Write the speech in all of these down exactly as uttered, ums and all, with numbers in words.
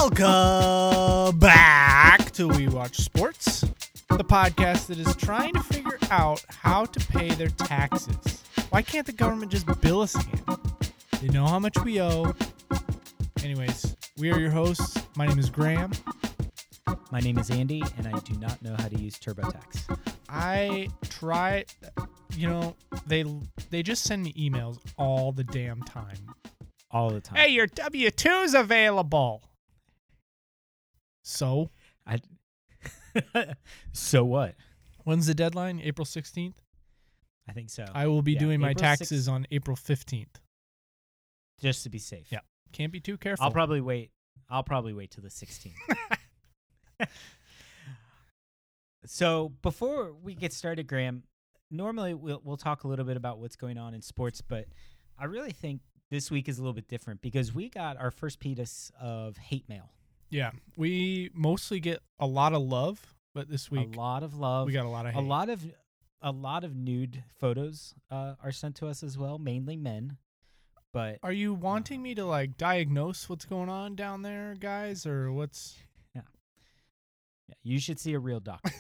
Welcome back to We Watch Sports, the podcast that is trying to figure out how to pay their taxes. Why can't the government just bill us again? They know how much we owe. Anyways, we are your hosts. My name is Graham. My name is Andy, and I do not know how to use TurboTax. I try, you know, they they just send me emails all the damn time. All the time. Hey, your W two's available. So? I. So what? When's the deadline? April sixteenth? I think so. I will be Yeah, doing my April taxes sixth. on April fifteenth. Just to be safe. Yeah. Can't be too careful. I'll probably wait. I'll probably wait till the sixteenth. So before we get started, Graham, normally we'll we'll talk a little bit about what's going on in sports, but I really think this week is a little bit different because we got our first piece of hate mail. Yeah. We mostly get a lot of love, but this week a lot of love. we got a lot of hate. a lot of a lot of nude photos uh, are sent to us as well, mainly men. But Are you wanting me to like diagnose what's going on down there, guys, or what's yeah, you should see a real doctor.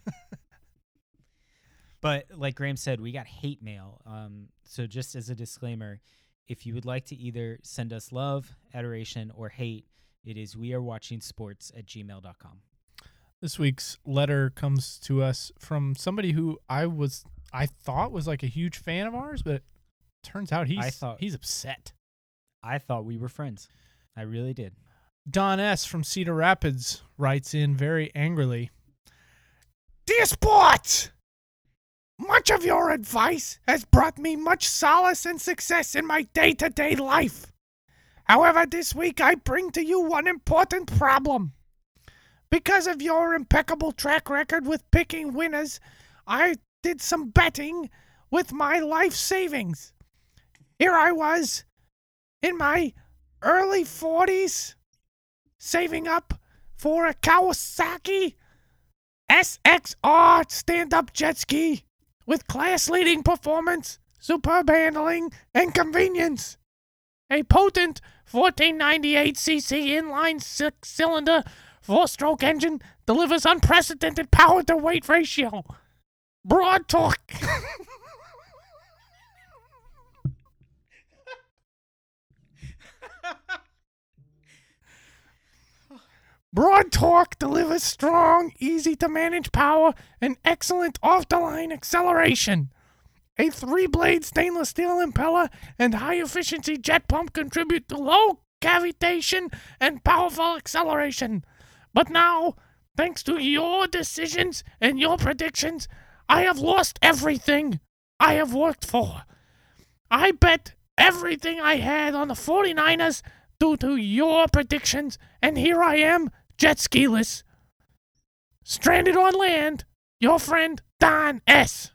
But like Graham said, we got hate mail. Um, so just as a disclaimer, if you would like to either send us love, adoration, or hate, it is wearewatchingsports at gmail dot com. This week's letter comes to us from somebody who I was I thought was like a huge fan of ours, but it turns out he's I thought- he's upset. I thought we were friends. I really did. Don S. from Cedar Rapids writes in very angrily. Dear Sports, much of your advice has brought me much solace and success in my day-to-day life. However, this week I bring to you one important problem. Because of your impeccable track record with picking winners, I did some betting with my life savings. Here I was, in my early forties, saving up for a Kawasaki S X R stand-up jet ski with class-leading performance, superb handling, and convenience. A potent fourteen ninety-eight c c inline six-cylinder four-stroke engine delivers unprecedented power-to-weight ratio. Broad torque. Broad torque delivers strong, easy-to-manage power and excellent off-the-line acceleration. A three-blade stainless steel impeller and high-efficiency jet pump contribute to low cavitation and powerful acceleration. But now, thanks to your decisions and your predictions, I have lost everything I have worked for. I bet everything I had on the 49ers due to your predictions, and here I am, jet skiless. Stranded on land, your friend Don S.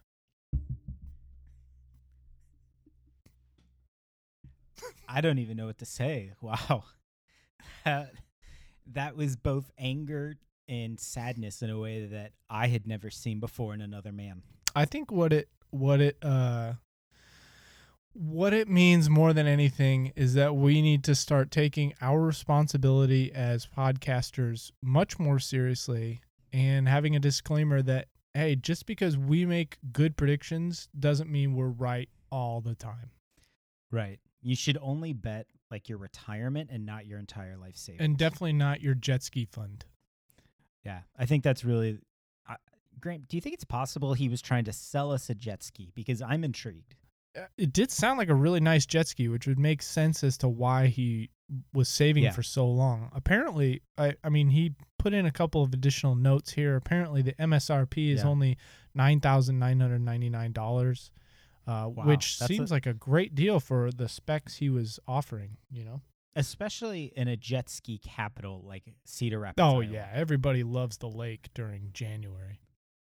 I don't even know what to say. Wow. That, that was both anger and sadness in a way that I had never seen before in another man. I think what it what it uh what it means more than anything is that we need to start taking our responsibility as podcasters much more seriously and having a disclaimer that, hey, just because we make good predictions doesn't mean we're right all the time. Right. You should only bet like your retirement and not your entire life savings. And definitely not your jet ski fund. Yeah, I think that's really. Uh, Graham, do you think it's possible he was trying to sell us a jet ski? Because I'm intrigued. Uh, It did sound like a really nice jet ski, which would make sense as to why he was saving Yeah. for so long. Apparently, I, I mean, he put in a couple of additional notes here. Apparently, the M S R P is Yeah. only nine thousand nine hundred ninety-nine dollars, uh, Wow, which that's seems a- like a great deal for the specs he was offering, you know? Especially in a jet ski capital like Cedar Rapids. Oh, Iowa. yeah. Everybody loves the lake during January.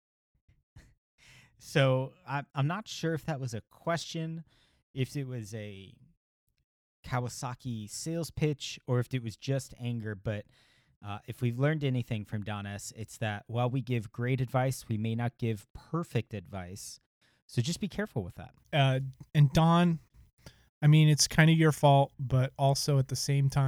So I, I'm not sure if that was a question, if it was a Kawasaki sales pitch, or if it was just anger. But uh, if we've learned anything from Don S., it's that while we give great advice, we may not give perfect advice. So just be careful with that. Uh, and Don, I mean, it's kind of your fault, but also at the same time,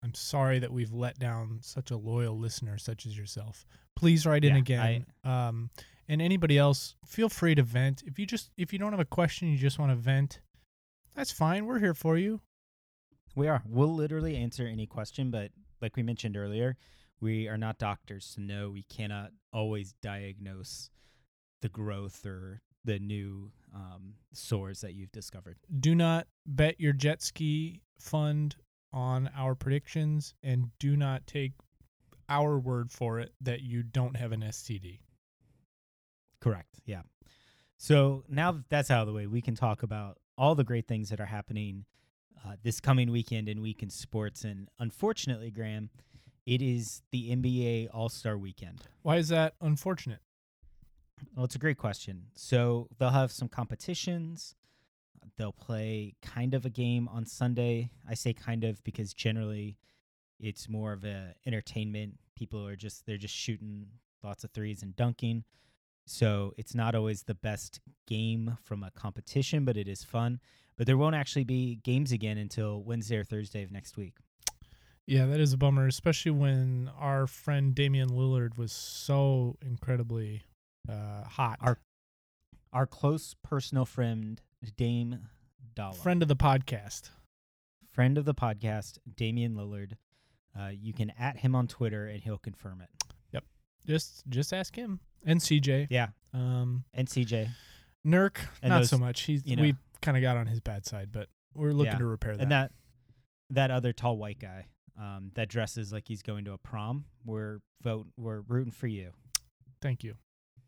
I'm sorry that we've let down such a loyal listener such as yourself. Please write in Yeah, again. Um, and anybody else, feel free to vent. If you just if you don't have a question, you just want to vent, that's fine. We're here for you. We are. We'll literally answer any question, but like we mentioned earlier, we are not doctors, so no, we cannot always diagnose the growth or the new um, sores that you've discovered. Do not bet your jet ski fund on our predictions, and do not take our word for it that you don't have an S T D. Correct. Yeah. So now that that's out of the way, we can talk about all the great things that are happening uh, this coming weekend in Week in Sports. And unfortunately, Graham, it is the N B A All-Star Weekend. Why is that unfortunate? Well, it's a great question. So they'll have some competitions. They'll play kind of a game on Sunday. I say kind of because generally it's more of a entertainment. People are just they're just shooting lots of threes and dunking. So it's not always the best game from a competition, but it is fun. But there won't actually be games again until Wednesday or Thursday of next week. Yeah, that is a bummer, especially when our friend Damian Lillard was so incredibly uh, hot. Our our close personal friend, Dame Dollar. Friend of the podcast. Friend of the podcast, Damian Lillard. Uh, you can at him on Twitter, and he'll confirm it. Yep. Just just ask him. And C J. Yeah. Um, and C J. Nurk, and not those, so much. He's you know, we kind of got on his bad side, but we're looking yeah. to repair that. And that that other tall white guy um, that dresses like he's going to a prom, we're vote we're rooting for you. Thank you.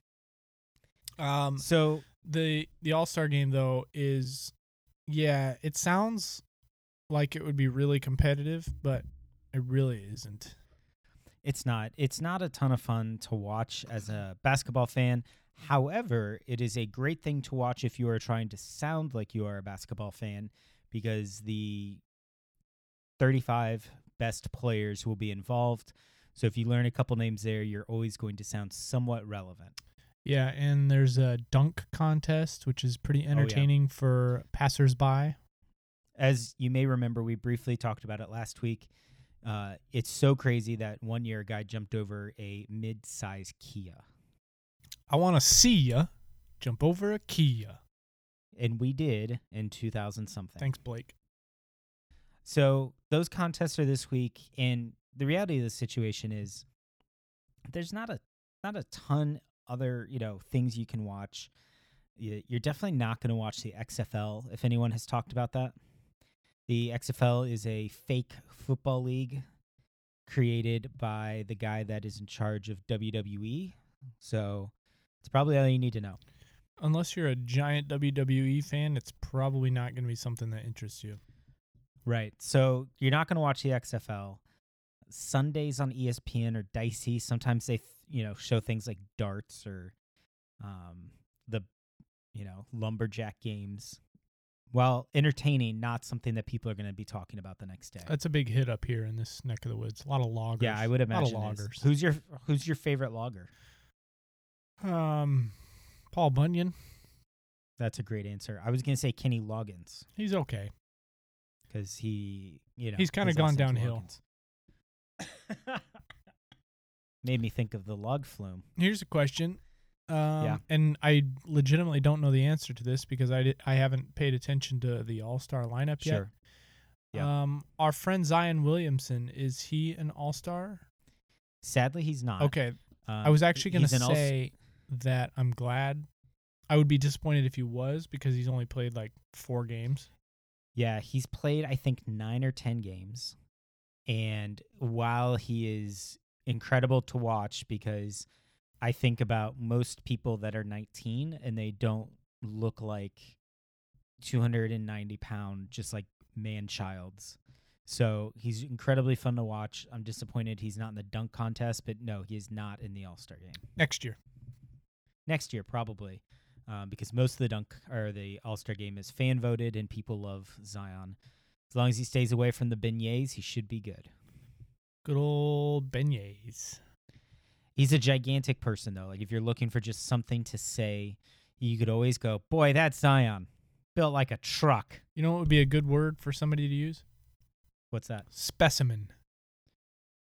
Um, so the the All-Star game though is, yeah, it sounds like it would be really competitive, but it really isn't. It's not. It's not a ton of fun to watch as a basketball fan. However, it is a great thing to watch if you are trying to sound like you are a basketball fan, because the thirty-five best players will be involved. So if you learn a couple names there, you're always going to sound somewhat relevant. Yeah, and there's a dunk contest, which is pretty entertaining oh, yeah. for passersby. As you may remember, we briefly talked about it last week. Uh, it's so crazy that one year a guy jumped over a mid-size Kia. I want to see ya jump over a Kia. And we did in two thousand something. Thanks, Blake. So those contests are this week, and the reality of the situation is there's not a not a ton other, you know, things you can watch. You're definitely not going to watch the X F L, if anyone has talked about that. The X F L is a fake football league created by the guy that is in charge of W W E. So it's probably all you need to know. Unless you're a giant W W E fan, it's probably not going to be something that interests you. Right. So you're not going to watch the X F L. Sundays on E S P N are dicey. Sometimes they, you know, show things like darts or um, the, you know, lumberjack games. While entertaining, not something that people are going to be talking about the next day. That's a big hit up here in this neck of the woods. A lot of loggers. Yeah, I would imagine. A lot of loggers. Who's your Who's your favorite logger? Um, Paul Bunyan. That's a great answer. I was going to say Kenny Loggins. He's okay. Because he, you know, he's kind of gone downhill. Made me think of the log flume. Here's a question. Um, yeah. And I legitimately don't know the answer to this because I, did, I haven't paid attention to the all-star lineup sure. yet. Yeah. Um, our friend Zion Williamson, is he an all-star? Sadly, he's not. Okay. Um, I was actually going to all- say that I'm glad. I would be disappointed if he was because he's only played like four games. Yeah, he's played, I think, nine or ten games. And while he is incredible to watch, because I think about most people that are nineteen and they don't look like two hundred ninety pound, just like man-childs. So he's incredibly fun to watch. I'm disappointed he's not in the dunk contest, but no, he is not in the All-Star game. Next year. Next year, probably. Um, because most of the dunk or the All-Star game is fan voted and people love Zion. As long as he stays away from the beignets, he should be good. Good old beignets. He's a gigantic person, though. Like, if you're looking for just something to say, you could always go, boy, that's Zion. Built like a truck. You know what would be a good word for somebody to use? What's that? Specimen.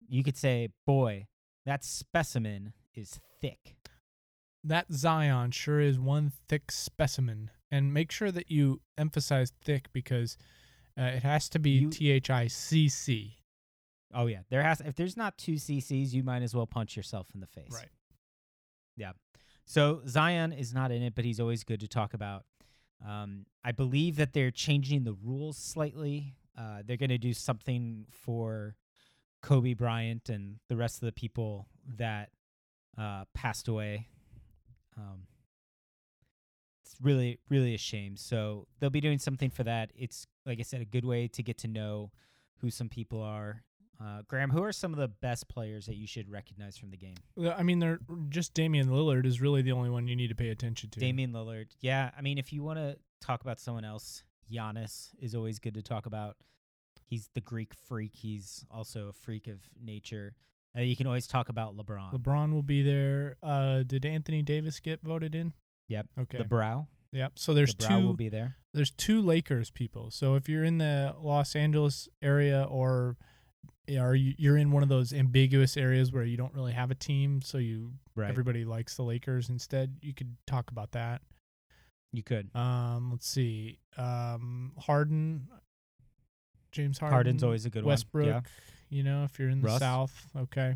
you could say, boy, that specimen is thick. That Zion sure is one thick specimen. And make sure that you emphasize thick because uh, it has to be You- T H I C C. Oh yeah, there has. If there's not two C Cs, you might as well punch yourself in the face. Right. Yeah. So Zion is not in it, but he's always good to talk about. Um, I believe that they're changing the rules slightly. Uh, they're going to do something for Kobe Bryant and the rest of the people that uh, passed away. Um, it's really, really a shame. So they'll be doing something for that. It's, like I said, a good way to get to know who some people are. Uh, Graham, who are some of the best players that you should recognize from the game? Well, I mean, they're just Damian Lillard is really the only one you need to pay attention to. Damian Lillard. Yeah, I mean, if you want to talk about someone else, Giannis is always good to talk about. He's the Greek freak. He's also a freak of nature. Uh, you can always talk about LeBron. LeBron will be there. Uh, did Anthony Davis get voted in? Yep. Okay. The Brow. Yep. So there's the Brow two. will be there. There's two Lakers people. So if you're in the Los Angeles area or are you, you're in one of those ambiguous areas where you don't really have a team, so you Right. everybody likes the Lakers instead, you could talk about that. You could. Um, let's see. Um, Harden, James Harden. Harden's always a good Westbrook. one. Yeah. You know, if you're in the Russ. South, okay,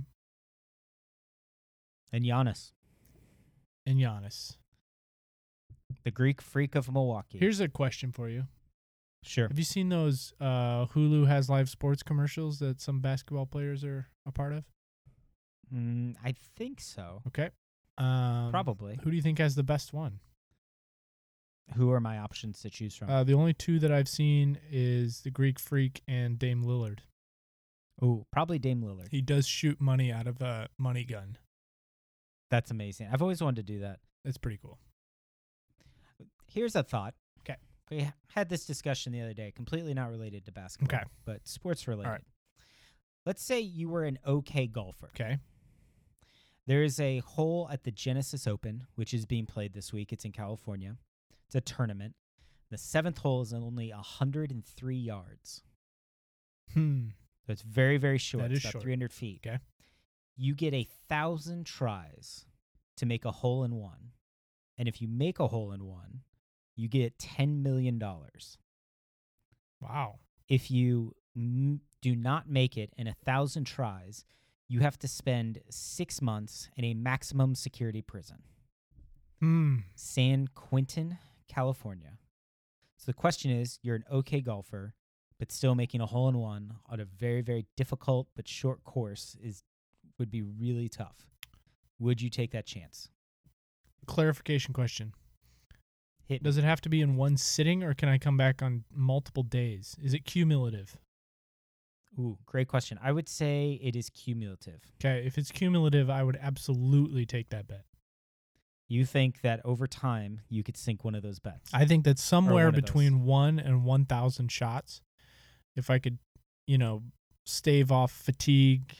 And Giannis, and Giannis. the Greek freak of Milwaukee. Here's a question for you. sure. Have you seen those uh, Hulu has live sports commercials that some basketball players are a part of? Mm, I think so. Okay. Um, Probably. Who do you think has the best one? Who are my options to choose from? Uh, the only two that I've seen is the Greek Freak and Dame Lillard. Oh, probably Dame Lillard. He does shoot money out of a money gun. That's amazing. I've always wanted to do that. That's pretty cool. Here's a thought. 'Kay. We ha- had this discussion the other day, completely not related to basketball, Okay. but sports related. right. Let's say you were an okay golfer. Okay. There is a hole at the Genesis Open, which is being played this week. It's in California. It's a tournament. The seventh hole is only one hundred three yards. Hmm. So it's very, very short. That it's is about short. three hundred feet. Okay. You get a thousand tries to make a hole in one. And if you make a hole in one, you get ten million dollars. Wow. If you m- do not make it in a thousand tries, you have to spend six months in a maximum security prison. Hmm. San Quentin, California. So the question is, you're an okay golfer, but still making a hole in one on a very, very difficult but short course is would be really tough. Would you take that chance? Clarification question. Hit me. Does it have to be in one sitting or can I come back on multiple days? Is it cumulative? Ooh, great question. I would say it is cumulative. Okay. If it's cumulative, I would absolutely take that bet. You think that over time you could sink one of those bets? I think that somewhere one of between one and one thousand shots, if I could, you know, stave off fatigue,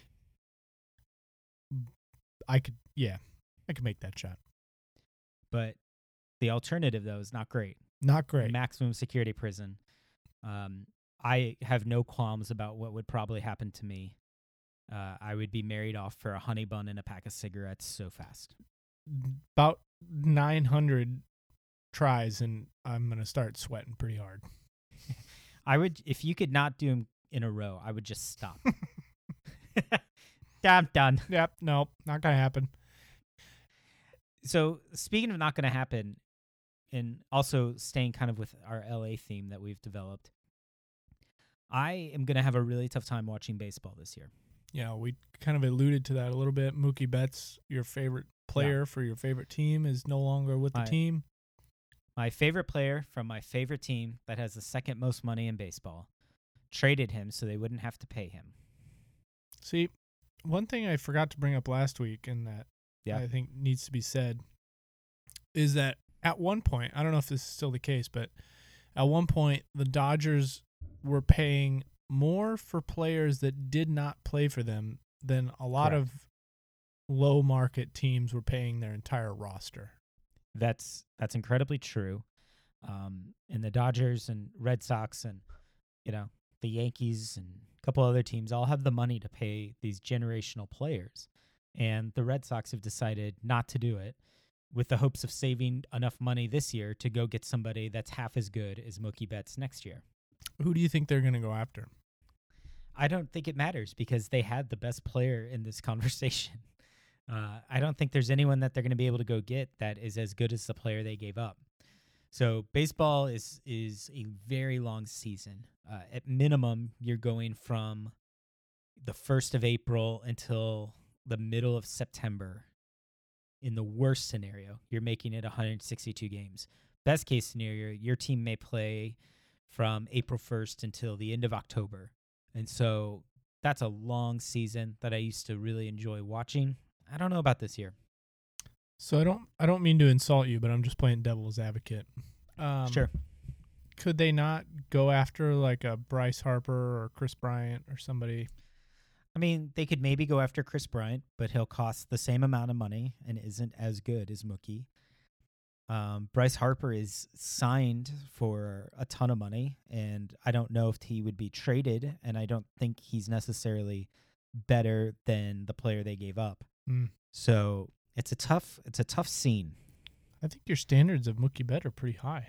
I could, yeah, I could make that shot. But the alternative, though, is not great. Not great. Maximum security prison. Um, I have no qualms about what would probably happen to me. Uh, I would be married off for a honey bun and a pack of cigarettes so fast. About nine hundred tries, and I'm going to start sweating pretty hard. I would, if you could not do them in a row, I would just stop. I'm done. Yep. Nope. Not going to happen. So speaking of not going to happen, and also staying kind of with our L A theme that we've developed, I am going to have a really tough time watching baseball this year. Yeah, we kind of alluded to that a little bit. Mookie Betts, your favorite player for your favorite team, is no longer with the My- team. My favorite player from my favorite team that has the second most money in baseball traded him so they wouldn't have to pay him. See, one thing I forgot to bring up last week and that Yeah. I think needs to be said is that at one point, I don't know if this is still the case, but at one point, the Dodgers were paying more for players that did not play for them than a lot Correct. of low market teams were paying their entire roster. That's that's incredibly true. Um, and the Dodgers and Red Sox and, you know, the Yankees and a couple other teams all have the money to pay these generational players. And the Red Sox have decided not to do it with the hopes of saving enough money this year to go get somebody that's half as good as Mookie Betts next year. Who do you think they're going to go after? I don't think it matters because they had the best player in this conversation. Uh, I don't think there's anyone that they're going to be able to go get that is as good as the player they gave up. So baseball is is a very long season. Uh, at minimum, you're going from the first of April until the middle of September. In the worst scenario, you're making it one hundred sixty-two games. Best case scenario, your team may play from April first until the end of October. And so that's a long season that I used to really enjoy watching. I don't know about this year. So I don't I don't mean to insult you, but I'm just playing devil's advocate. Um, Sure. Could they not go after like a Bryce Harper or Chris Bryant or somebody? I mean, they could maybe go after Chris Bryant, but he'll cost the same amount of money and isn't as good as Mookie. Um, Bryce Harper is signed for a ton of money, and I don't know if he would be traded, and I don't think he's necessarily better than the player they gave up. Mm. So it's a tough it's a tough scene. I think your standards of Mookie Betts are pretty high.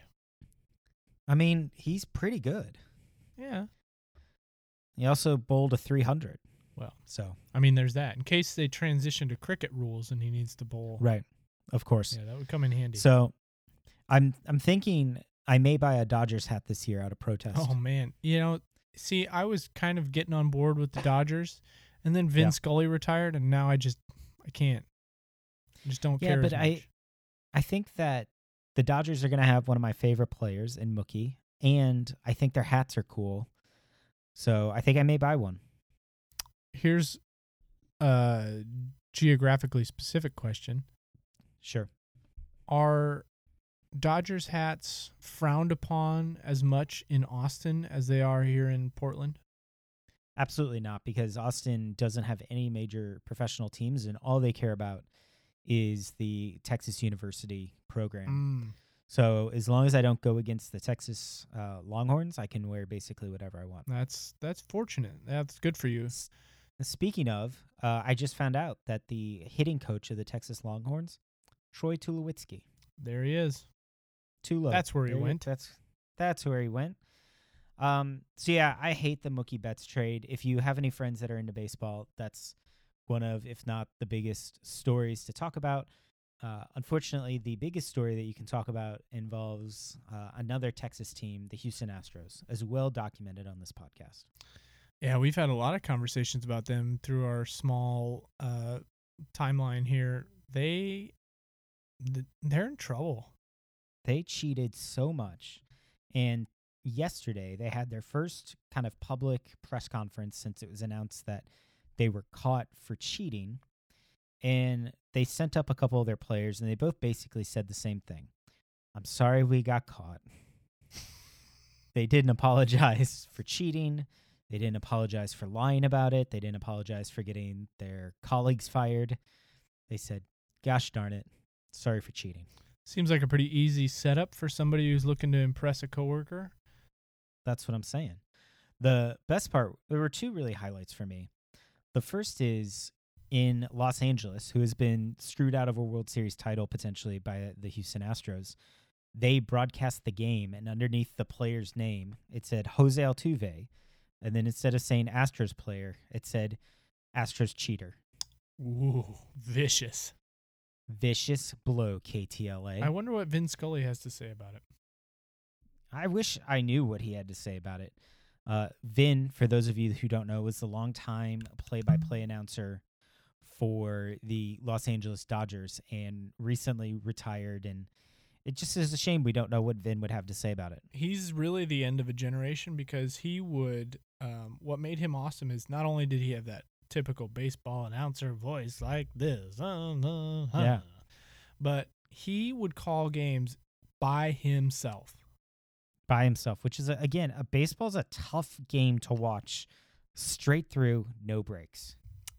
I mean, he's pretty good. Yeah. He also bowled a three hundred. Well, So I mean, there's that. In case they transition to cricket rules and he needs to bowl. right, of course. Yeah, that would come in handy. So I'm I'm thinking I may buy a Dodgers hat this year out of protest. Oh, man. You know, see, I was kind of getting on board with the Dodgers, and then Vin Yeah. Scully retired, and now I just I can't. I just don't Yeah, care but as I- much. I think that the Dodgers are going to have one of my favorite players in Mookie, and I think their hats are cool. So I think I may buy one. Here's a geographically specific question. Sure. Are Dodgers hats frowned upon as much in Austin as they are here in Portland? Absolutely not, because Austin doesn't have any major professional teams, and all they care about is the Texas University program. Mm. So as long as I don't go against the Texas uh, Longhorns, I can wear basically whatever I want. That's that's fortunate. That's good for you. S- Speaking of, uh, I just found out that the hitting coach of the Texas Longhorns, Troy Tulowitzki. There he is. Tulo. That's where he There you- went. That's that's where he went. Um, so yeah, I hate the Mookie Betts trade. If you have any friends that are into baseball, that's one of, if not the biggest stories to talk about. Uh, unfortunately, the biggest story that you can talk about involves uh, another Texas team, the Houston Astros, as well documented on this podcast. Yeah, we've had a lot of conversations about them through our small uh, timeline here. They th- they're in trouble. They cheated so much. And yesterday, they had their first kind of public press conference since it was announced that they were caught for cheating. And they sent up a couple of their players, and they both basically said the same thing. I'm sorry we got caught. They didn't apologize for cheating. They didn't apologize for lying about it. They didn't apologize for getting their colleagues fired. They said, gosh darn it, sorry for cheating. Seems like a pretty easy setup for somebody who's looking to impress a coworker. That's what I'm saying. The best part, there were two really highlights for me. The first is in Los Angeles, who has been screwed out of a World Series title potentially by the Houston Astros. They broadcast the game, and underneath the player's name, it said Jose Altuve. And then instead of saying Astros player, it said Astros cheater. Ooh, vicious. Vicious blow, K T L A. I wonder what Vin Scully has to say about it. I wish I knew what he had to say about it. Uh, Vin, for those of you who don't know, was the longtime play-by-play announcer for the Los Angeles Dodgers and recently retired. And it just is a shame we don't know what Vin would have to say about it. He's really the end of a generation because he would, um, what made him awesome is not only did he have that typical baseball announcer voice like this, uh, uh, uh, Yeah. but he would call games by himself. By himself, which is, a, again, a baseball's a tough game to watch straight through, no breaks.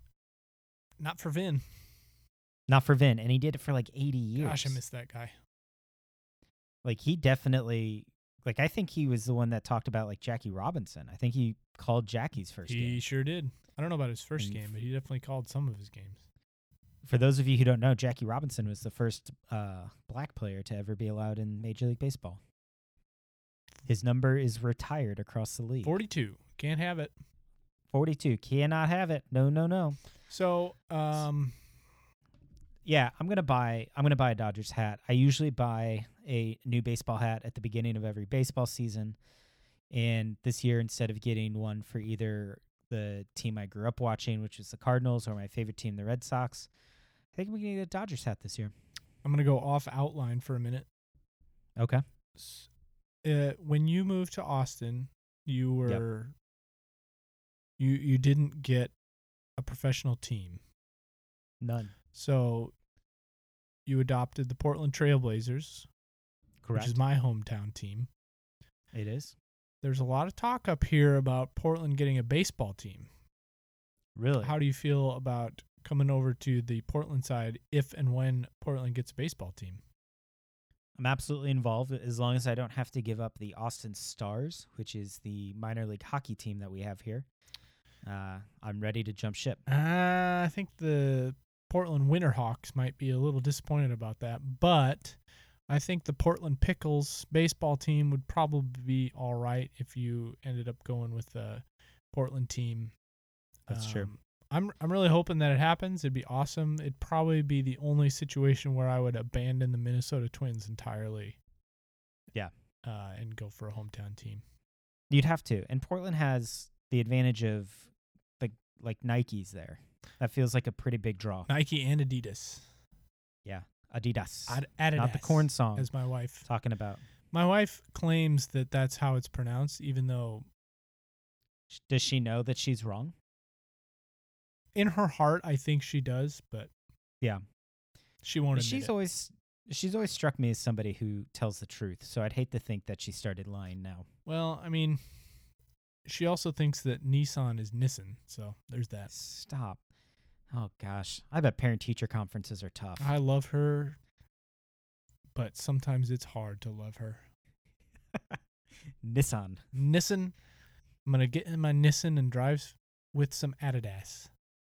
Not for Vin. Not for Vin, and he did it for like eighty years. Gosh, I miss that guy. Like, he definitely like I think he was the one that talked about like Jackie Robinson. I think he called Jackie's first He game. sure did. I don't know about his first And game, but he definitely called some of his games. For those of you who don't know, Jackie Robinson was the first uh, black player to ever be allowed in Major League Baseball. His number is retired across the league. forty-two. Can't have it. forty-two. Cannot have it. No, no, no. So, um, Yeah, I'm gonna buy. I'm gonna buy a Dodgers hat. I usually buy a new baseball hat at the beginning of every baseball season, and this year, instead of getting one for either the team I grew up watching, which is the Cardinals, or my favorite team, the Red Sox, I think we can get a Dodgers hat this year. I'm going to go off outline for a minute. Okay. S- Uh, when you moved to Austin, you were you you didn't get a professional team. None. So you adopted the Portland Trailblazers, Correct. which is my hometown team. It is. There's a lot of talk up here about Portland getting a baseball team. Really? How do you feel about coming over to the Portland side if and when Portland gets a baseball team? I'm absolutely involved as long as I don't have to give up the Austin Stars, which is the minor league hockey team that we have here. Uh, I'm ready to jump ship. Uh, I think the Portland Winterhawks might be a little disappointed about that, but I think the Portland Pickles baseball team would probably be all right if you ended up going with the Portland team. That's true. I'm I'm really hoping that it happens. It'd be awesome. It'd probably be the only situation where I would abandon the Minnesota Twins entirely. Yeah. Uh, and go for a hometown team. You'd have to. And Portland has the advantage of like like Nike's there. That feels like a pretty big draw. Nike and Adidas. Yeah. Adidas. Ad- Adidas. Not the corn song. As my wife. Talking about. My wife claims that that's how it's pronounced, even though Does she know that she's wrong? in her heart, I think she does, but Yeah. she won't admit She's it. always she's always struck me as somebody who tells the truth. So I'd hate to think that she started lying now. Well, I mean, she also thinks that Nissan is Nissan, so there's that. Stop. Oh gosh. I bet parent teacher conferences are tough. I love her, but sometimes it's hard to love her. Nissan. Nissan. I'm going to get in my Nissan and drive with some Adidas.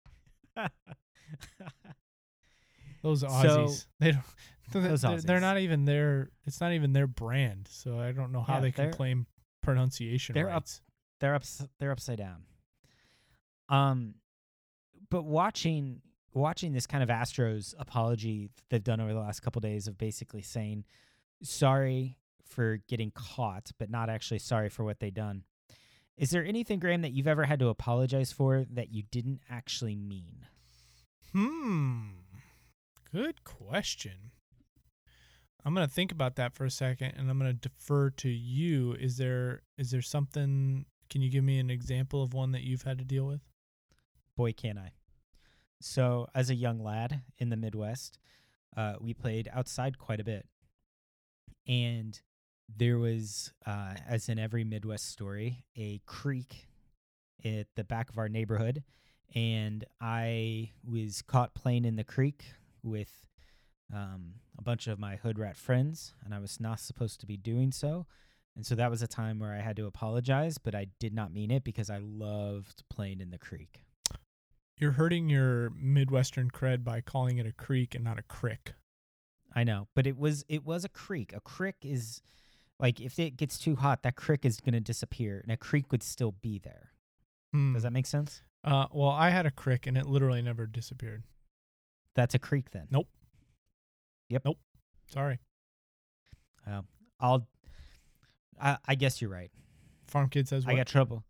Those Aussies. So- they don't Those they're, they're Aussies. not even their it's not even their brand, so I don't know how Yeah, they can they're- claim pronunciation they're up- rights. They're ups they're upside down. Um but watching watching this kind of Astros apology that they've done over the last couple days of basically saying sorry for getting caught, but not actually sorry for what they done. Is there anything, Graham, that you've ever had to apologize for that you didn't actually mean? Hmm. Good question. I'm going to think about that for a second, and I'm going to defer to you. Is there is there something, can you give me an example of one that you've had to deal with? Boy, can I. So, as a young lad in the Midwest, uh, we played outside quite a bit. And there was, uh, as in every Midwest story, a creek at the back of our neighborhood. And I was caught playing in the creek with um, a bunch of my hood rat friends, and I was not supposed to be doing so. And so that was a time where I had to apologize, but I did not mean it because I loved playing in the creek. You're hurting your Midwestern cred by calling it a creek and not a crick. I know, but it was it was a creek. A creek is like if it gets too hot, that creek is going to disappear, and a creek would still be there. Hmm. Does that make sense? Uh, well, I had a crick, and it literally never disappeared. That's a creek then. Nope. Yep. Nope. Sorry. Uh, I'll. I, I guess you're right. Farm Kid says what? I got trouble.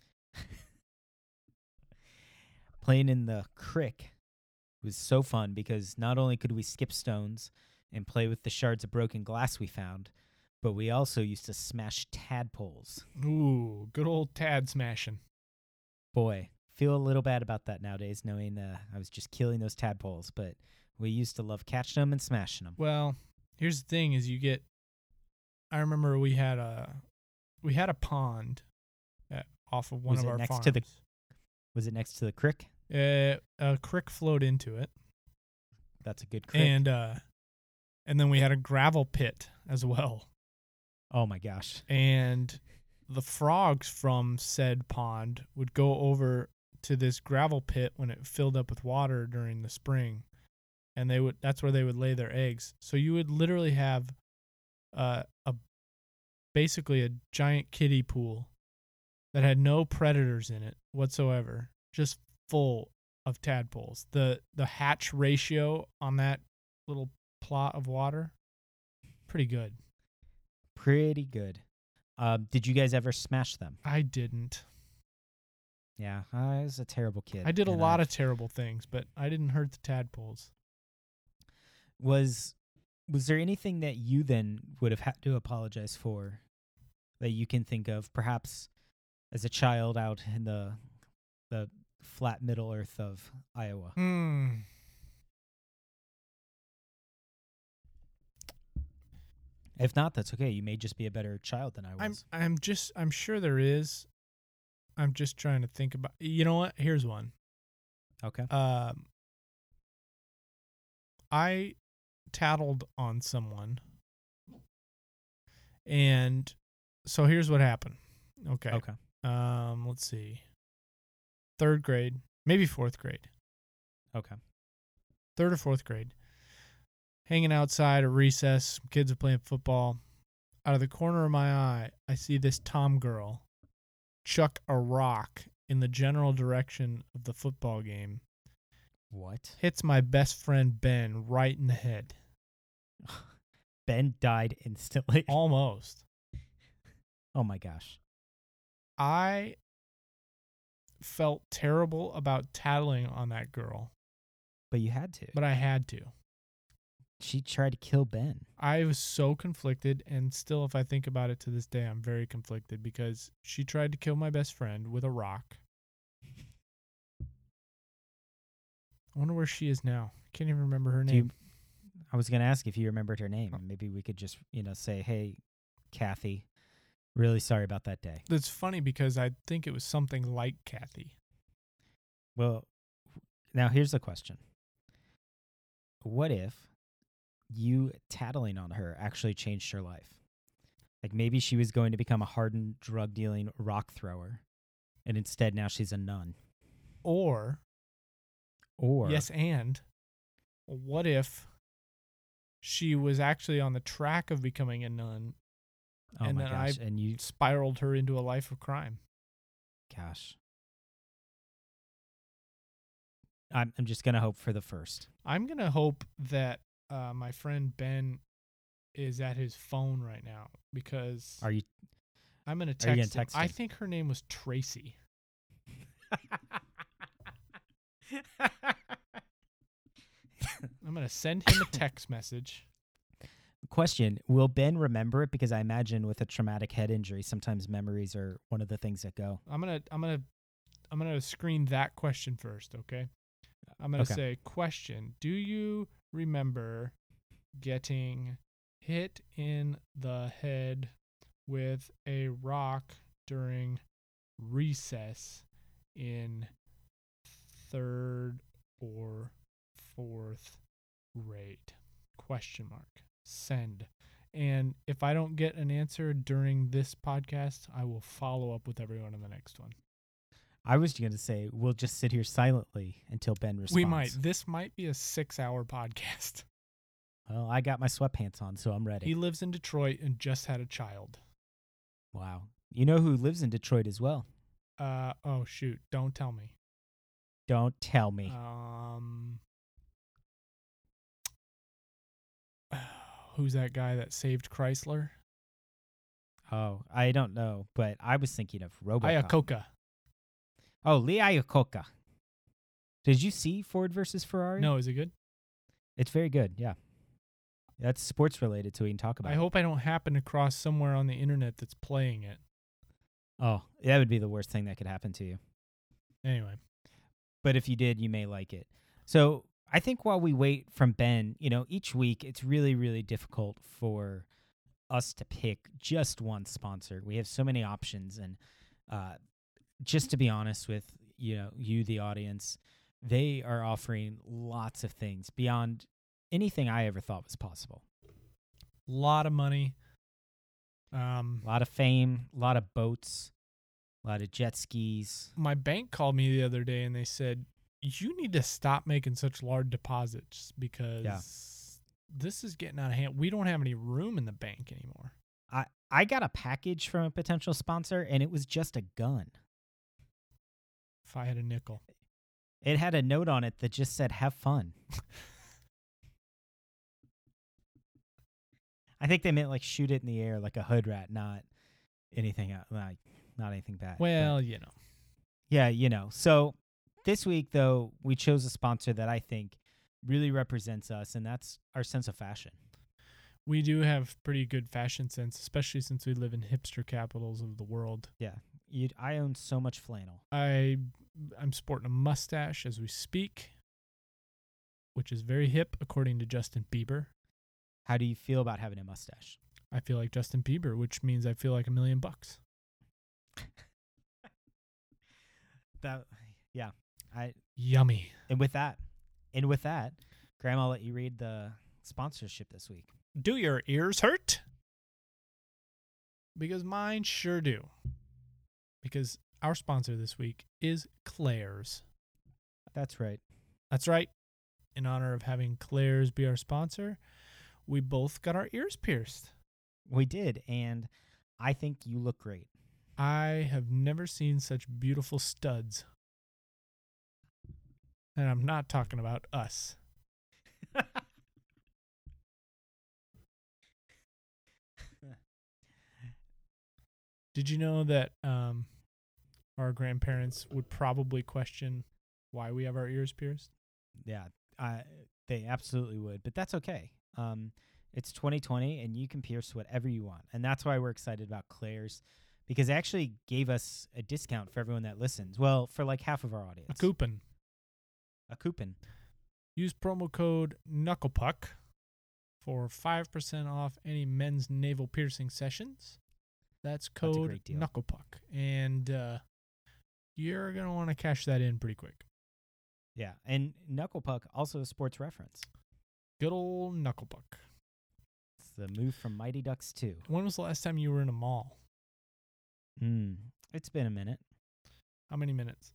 Playing in the creek was so fun because not only could we skip stones and play with the shards of broken glass we found, but we also used to smash tadpoles. Ooh, good old Tad smashing. Boy, feel a little bad about that nowadays, knowing uh, I was just killing those tadpoles, but we used to love catching them and smashing them. Well, here's the thing: is you get. I remember we had a we had a pond at, off of one Was of it our next farms. to the- Was it next to the creek? Uh, a creek flowed into it, That's a good creek. and uh, and then we had a gravel pit as well. Oh my gosh. And the frogs from said pond would go over to this gravel pit when it filled up with water during the spring, and they would that's where they would lay their eggs. So you would literally have uh, a basically a giant kiddie pool that had no predators in it whatsoever, just full of tadpoles. The the hatch ratio on that little plot of water, pretty good. Pretty good. Um, did you guys ever smash them? I didn't. Yeah, I was a terrible kid. I did a and lot I've- of terrible things, but I didn't hurt the tadpoles. Was was there anything that you then would have had to apologize for that you can think of, perhaps as a child out in the the flat Middle Earth of Iowa? Hmm. If not, that's okay. You may just be a better child than I I'm was. I'm just I'm sure there is. I'm just trying to think about. You know what? Here's one. Okay. Um, I tattled on someone, and so here's what happened. Okay. Okay. Um, let's see. Third grade, maybe fourth grade. Okay. Third or fourth grade. Hanging outside at recess, kids are playing football. Out of the corner of my eye, I see this Tom girl chuck a rock in the general direction of the football game. What? Hits my best friend Ben right in the head. Ben died instantly. Almost. Oh my gosh. I felt terrible about tattling on that girl, But you had to. but I had to. She tried to kill Ben. I was so conflicted, and still, if I think about it to this day, I'm very conflicted because she tried to kill my best friend with a rock. I wonder where she is now. I can't even remember her Do name. you, I was going to ask if you remembered her name. and Maybe we could just, you know, say, hey, Kathy, really sorry about that day. That's funny because I think it was something like Kathy. Well, now here's the question. What if you tattling on her actually changed her life? Like maybe she was going to become a hardened drug dealing rock thrower, and instead now she's a nun. Or, Or yes, and what if she was actually on the track of becoming a nun, oh and my then gosh, I and you, spiraled her into a life of crime? gosh, I'm I'm just gonna hope for the first. I'm going to hope that uh, my friend Ben is at his phone right now because Are you? I'm going to Are you text, gonna him. text I him? think her name was Tracy. I'm going to send him a text message. Question: will Ben remember it? Because I imagine with a traumatic head injury, sometimes memories are one of the things that go. I'm going to I'm going to I'm going to screen that question first, okay? I'm going to Okay. say, question, do you remember getting hit in the head with a rock during recess in third or fourth grade? Question mark. Send. And if I don't get an answer during this podcast, I will follow up with everyone in the next one. I was going to say we'll just sit here silently until Ben responds. We might. This might be a six-hour podcast. Well, I got my sweatpants on, so I'm ready. He lives in Detroit and just had a child. Wow. You know who lives in Detroit as well? Uh oh shoot! Don't tell me. Don't tell me. Um, who's that guy that saved Chrysler? oh, I don't know, but I was thinking of RoboCop. Iacocca. Oh, Lee Iacocca. Did you see Ford versus Ferrari? No, is it good? It's very good, yeah. That's sports related, so we can talk about I it. hope I don't happen across somewhere on the internet that's playing it. Oh, that would be the worst thing that could happen to you. Anyway, But if you did, you may like it. So I think while we wait from Ben, you know, each week it's really, really difficult for us to pick just one sponsor. We have so many options, and uh, just to be honest with you know you, the audience, they are offering lots of things beyond anything I ever thought was possible. lot of money. Um, A lot of fame, a lot of boats, a lot of jet skis. my bank called me the other day and they said, you need to stop making such large deposits because this is getting out of hand. We don't have any room in the bank anymore. I, I got a package from a potential sponsor, and it was just a gun. If I had a nickel. It had a note on it that just said, have fun. I think they meant like shoot it in the air like a hood rat, not anything else, like not anything bad. Well, you know. Yeah, you know. So this week, though, we chose a sponsor that I think really represents us, and that's our sense of fashion. We do have pretty good fashion sense, especially since we live in hipster capitals of the world. Yeah. You, I own so much flannel. I, I'm sporting a mustache as we speak, which is very hip, according to Justin Bieber. How do you feel about having a mustache? I feel like Justin Bieber, which means I feel like a million bucks. That, yeah. I Yummy. and with that, and with that, Graham, I'll let you read the sponsorship this week. Do your ears hurt? Because mine sure do. Because our sponsor this week is Claire's. That's right. That's right. In honor of having Claire's be our sponsor, we both got our ears pierced. We did, and I think you look great. I have never seen such beautiful studs. And I'm not talking about us. Did you know that um, our grandparents would probably question why we have our ears pierced? Yeah, I, they absolutely would, but that's okay. Um, it's twenty twenty, and you can pierce whatever you want, and that's why we're excited about Claire's, because they actually gave us a discount for everyone that listens. Well, for like half of our audience. A coupon. A coupon. Use promo code KNUCKLEPUCK for five percent off any men's navel piercing sessions. That's code great deal. KNUCKLEPUCK. And uh, you're going to want to cash that in pretty quick. Yeah, and Knuckle Puck, also a sports reference. Good old Knuckle Puck. It's the move from Mighty Ducks two. When was the last time you were in a mall? Mm, it's been a minute. How many minutes?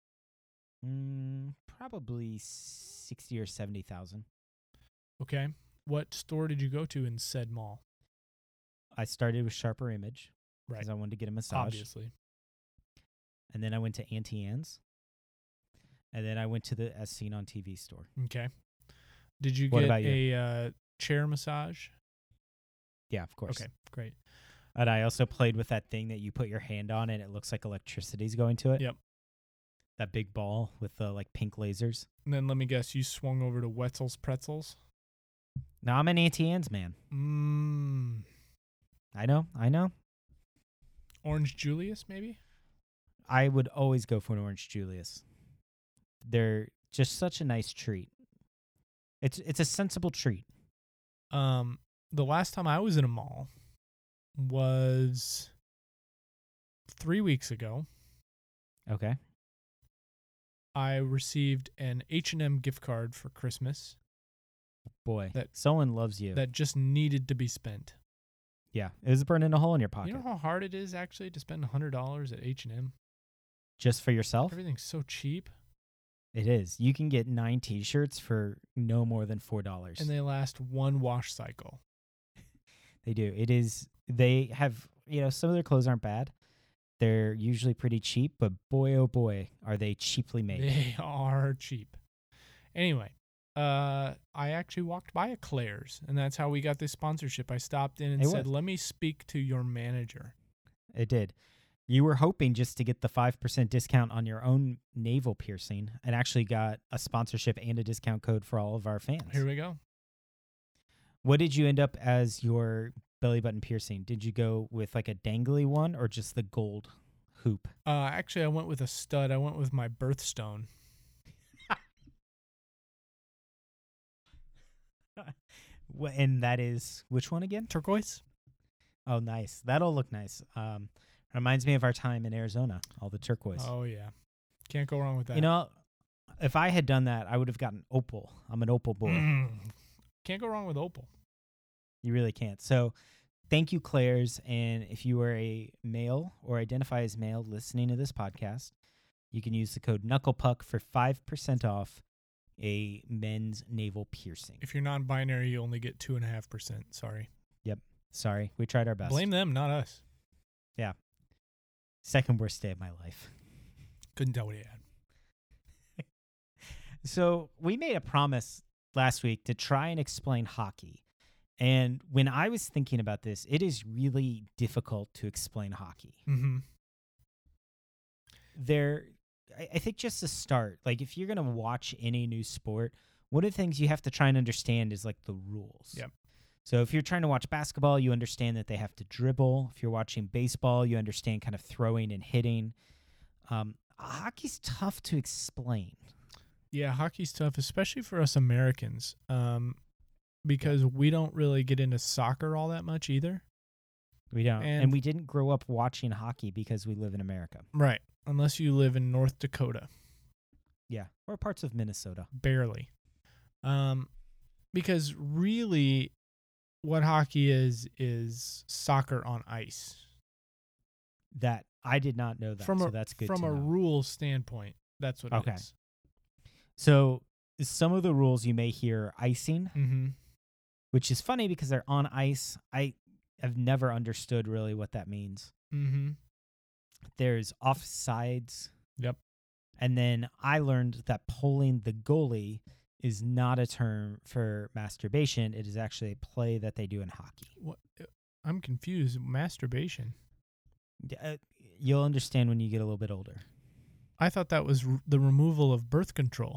Mm, probably sixty or seventy thousand. Okay. What store did you go to in said mall? I started with Sharper Image Right. because I wanted to get a massage. Obviously. And then I went to Auntie Anne's. And then I went to the As Seen on T V store. Okay. Did you What get about you? a uh, chair massage? Yeah, of course. Okay, great. And I also played with that thing that you put your hand on and it looks like electricity's going to it. Yep. That big ball with the like pink lasers. And then let me guess, you swung over to Wetzel's Pretzels? Now I'm an Auntie Anne's man. Mmm. I know, I know. Orange Julius, maybe? I would always go for an Orange Julius. They're just such a nice treat. It's it's a sensible treat. Um, the last time I was in a mall was three weeks ago. Okay. I received an H and M gift card for Christmas Boy, That- someone loves you. that just needed to be spent. Yeah, it was burning a hole in your pocket. You know how hard it is actually to spend one hundred dollars at H and M? Just for yourself? Everything's so cheap, It is. You can get nine T-shirts for no more than four dollars. and they last one wash cycle. They do. It is. They have. You know, some of their clothes aren't bad. They're usually pretty cheap, but boy, oh boy, are they cheaply made. They are cheap. Anyway, uh, I actually walked by a Claire's, and that's how we got this sponsorship. I stopped in and It said, was. let me speak to your manager. It did. You were hoping just to get the five percent discount on your own navel piercing, and actually got a sponsorship and a discount code for all of our fans. Here we go. What did you end up as your belly button piercing? Did you go with like a dangly one or just the gold hoop? Uh, actually, I went with a stud. I went with my birthstone. Wh- And that is which one again? Turquoise? Oh, nice. That'll look nice. Um, reminds me of our time in Arizona, all the turquoise. Oh, yeah. Can't go wrong with that. You know, if I had done that, I would have gotten opal. I'm an opal boy. Mm. Can't go wrong with opal. You really can't. So thank you, Claire's. And if you are a male or identify as male listening to this podcast, you can use the code KnucklePuck for five percent off a men's navel piercing. If you're non-binary, you only get two and a half percent. Sorry. Sorry, we tried our best. Blame them, not us. Second worst day of my life. Couldn't tell what he had. So we made a promise last week to try and explain hockey. And when I was thinking about this, it is really difficult to explain hockey. Mm-hmm. There, I, I think just to start, like if you're going to watch any new sport, one of the things you have to try and understand is like the rules. Yep. So if you're trying to watch basketball, you understand that they have to dribble. If you're watching baseball, you understand kind of throwing and hitting. Um, hockey's tough to explain. Yeah, hockey's tough, especially for us Americans, um, because we don't really get into soccer all that much either. We don't. And- And, we didn't grow up watching hockey because we live in America. Right. Unless you live in North Dakota. Yeah. Or parts of Minnesota. Barely. Um, because really what hockey is is soccer on ice. That I did not know that. From so a, that's good From to a know. rules standpoint, that's what Okay. it is. So some of the rules you may hear icing, Mm-hmm. which is funny because they're on ice. I have never understood really what that means. Mm-hmm. There's offsides. Yep. And then I learned that pulling the goalie is not a term for masturbation. It is actually a play that they do in hockey. What? I'm confused. Masturbation. D- Uh, you'll understand when you get a little bit older. I thought that was r- the removal of birth control.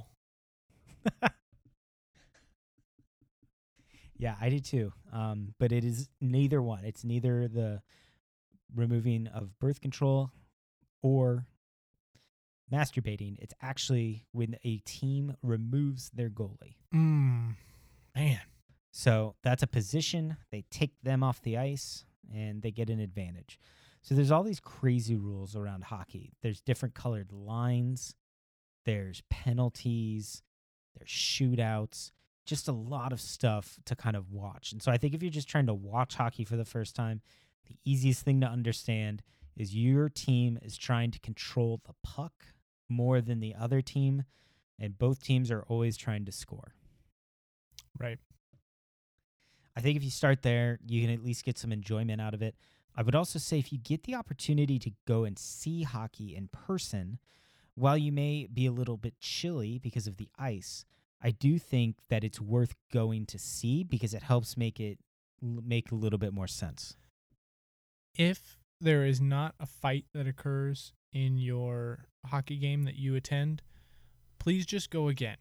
Yeah, I do too. Um, but it is neither one. It's neither the removing of birth control or masturbating. It's actually when a team removes their goalie. Mm. Man. So that's a position. They take them off the ice and they get an advantage. So there's all these crazy rules around hockey. There's different colored lines. There's penalties. There's shootouts. Just a lot of stuff to kind of watch. And so I think if you're just trying to watch hockey for the first time, the easiest thing to understand is your team is trying to control the puck more than the other team, and both teams are always trying to score. Right. I think if you start there, you can at least get some enjoyment out of it. I would also say if you get the opportunity to go and see hockey in person, while you may be a little bit chilly because of the ice, I do think that it's worth going to see because it helps make it l- make a little bit more sense. If there is not a fight that occurs in your hockey game that you attend, please just go again.